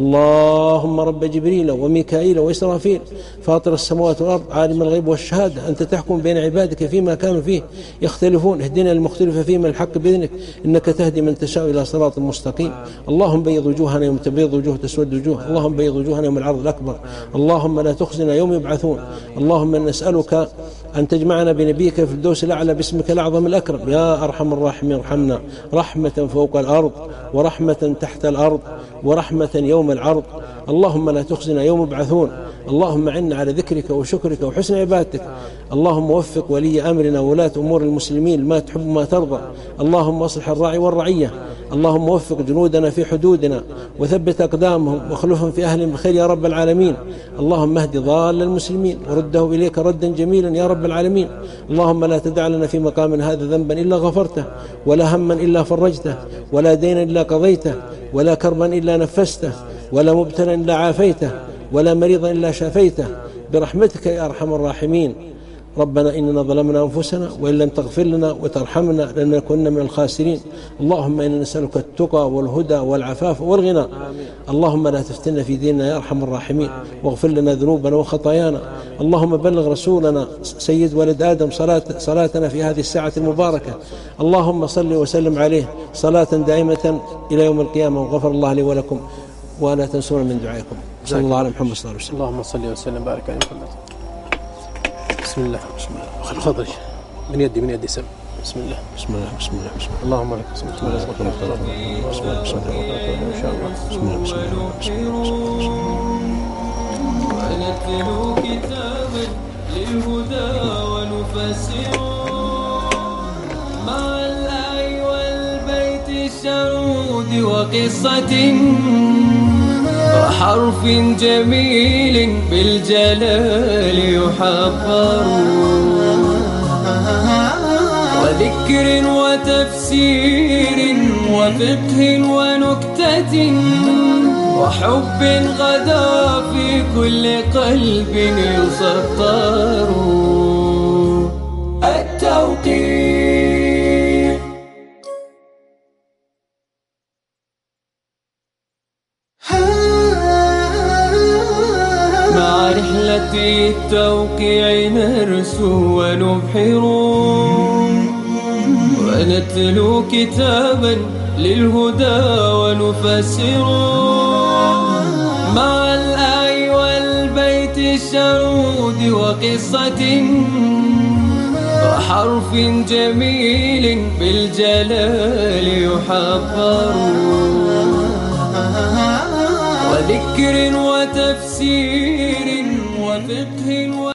اللهم رب جبريل وميكائيل وإسرافيل فاطر السماوات والأرض عالم الغيب والشهادة أنت تحكم بين عبادك فيما كانوا فيه يختلفون اهدنا المختلف فيما الحق بإذنك إنك تهدي من تشاء إلى صراط مستقيم. اللهم بيض وجوهنا يوم تبيض وجوه تسود وجوه. اللهم بيض وجوهنا يوم العرض الأكبر. اللهم لا تخزنا يوم يبعثون. اللهم نسألك أن تجمعنا بنبيك في الدوس الأعلى باسمك الأعظم الأكرم. يا أرحم الراحمين ارحمنا رحمة فوق الأرض ورحمة تحت الأرض ورحمة يوم العرض. اللهم لا تخزنا يوم يبعثون. اللهم عنا على ذكرك وشكرك وحسن عبادتك. اللهم وفق ولي أمرنا وولاة أمور المسلمين ما تحب ما ترضى. اللهم اصلح الراعي والرعية. اللهم وفق جنودنا في حدودنا وثبت أقدامهم واخلفهم في أهلهم بخير يا رب العالمين. اللهم اهد ضال المسلمين ورده إليك ردا جميلا يا رب العالمين. اللهم لا تدع لنا في مقام هذا ذنبا إلا غفرته ولا هما إلا فرجته ولا دينا إلا قضيته ولا كربا إلا نفسته ولا مبتلا إلا عافيته ولا مريضا إلا شافيته برحمتك يا أرحم الراحمين. ربنا إننا ظلمنا أنفسنا وإن لم تغفر لنا وترحمنا لنكن من الخاسرين. اللهم إنا نسألك التقى والهدى والعفاف والغنى. اللهم لا تفتنا في ديننا يا أرحم الراحمين واغفر لنا ذنوبنا وخطايانا. اللهم بلغ رسولنا سيد ولد آدم صلاتنا في هذه الساعة المباركة. اللهم صل وسلم عليه صلاة دائمة إلى يوم القيامة. وغفر الله لي ولكم ولا تنسونا من دعائكم. صلى الله على محمد صلى الله عليه وسلم. اللهم صل وسلم بارك على محمد. بسم الله بسم الله. تفضل من يدي سم. بسم الله بسم الله بسم الله بسم الله. اللهم لك بسم الله بسم الله بسم الله بسم الله إن شاء الله بسم الله بسم الله بسم الله. ونتلو كتابا للهدى ونفسر مع الآي والبيت الشرود وقصة وحرف جميل بالجلال يحقر وذكر وتفسير وفقه ونكتة وحب غدا في كل قلب يسطر. التوقيت مع رحلة التوقيع نرسو ونبحر ونتلو كتابا للهدى ونفسر مع الآي والبيت الشرود وقصة وحرف جميل بالجلال يحبر وذكر وتفسير وفقه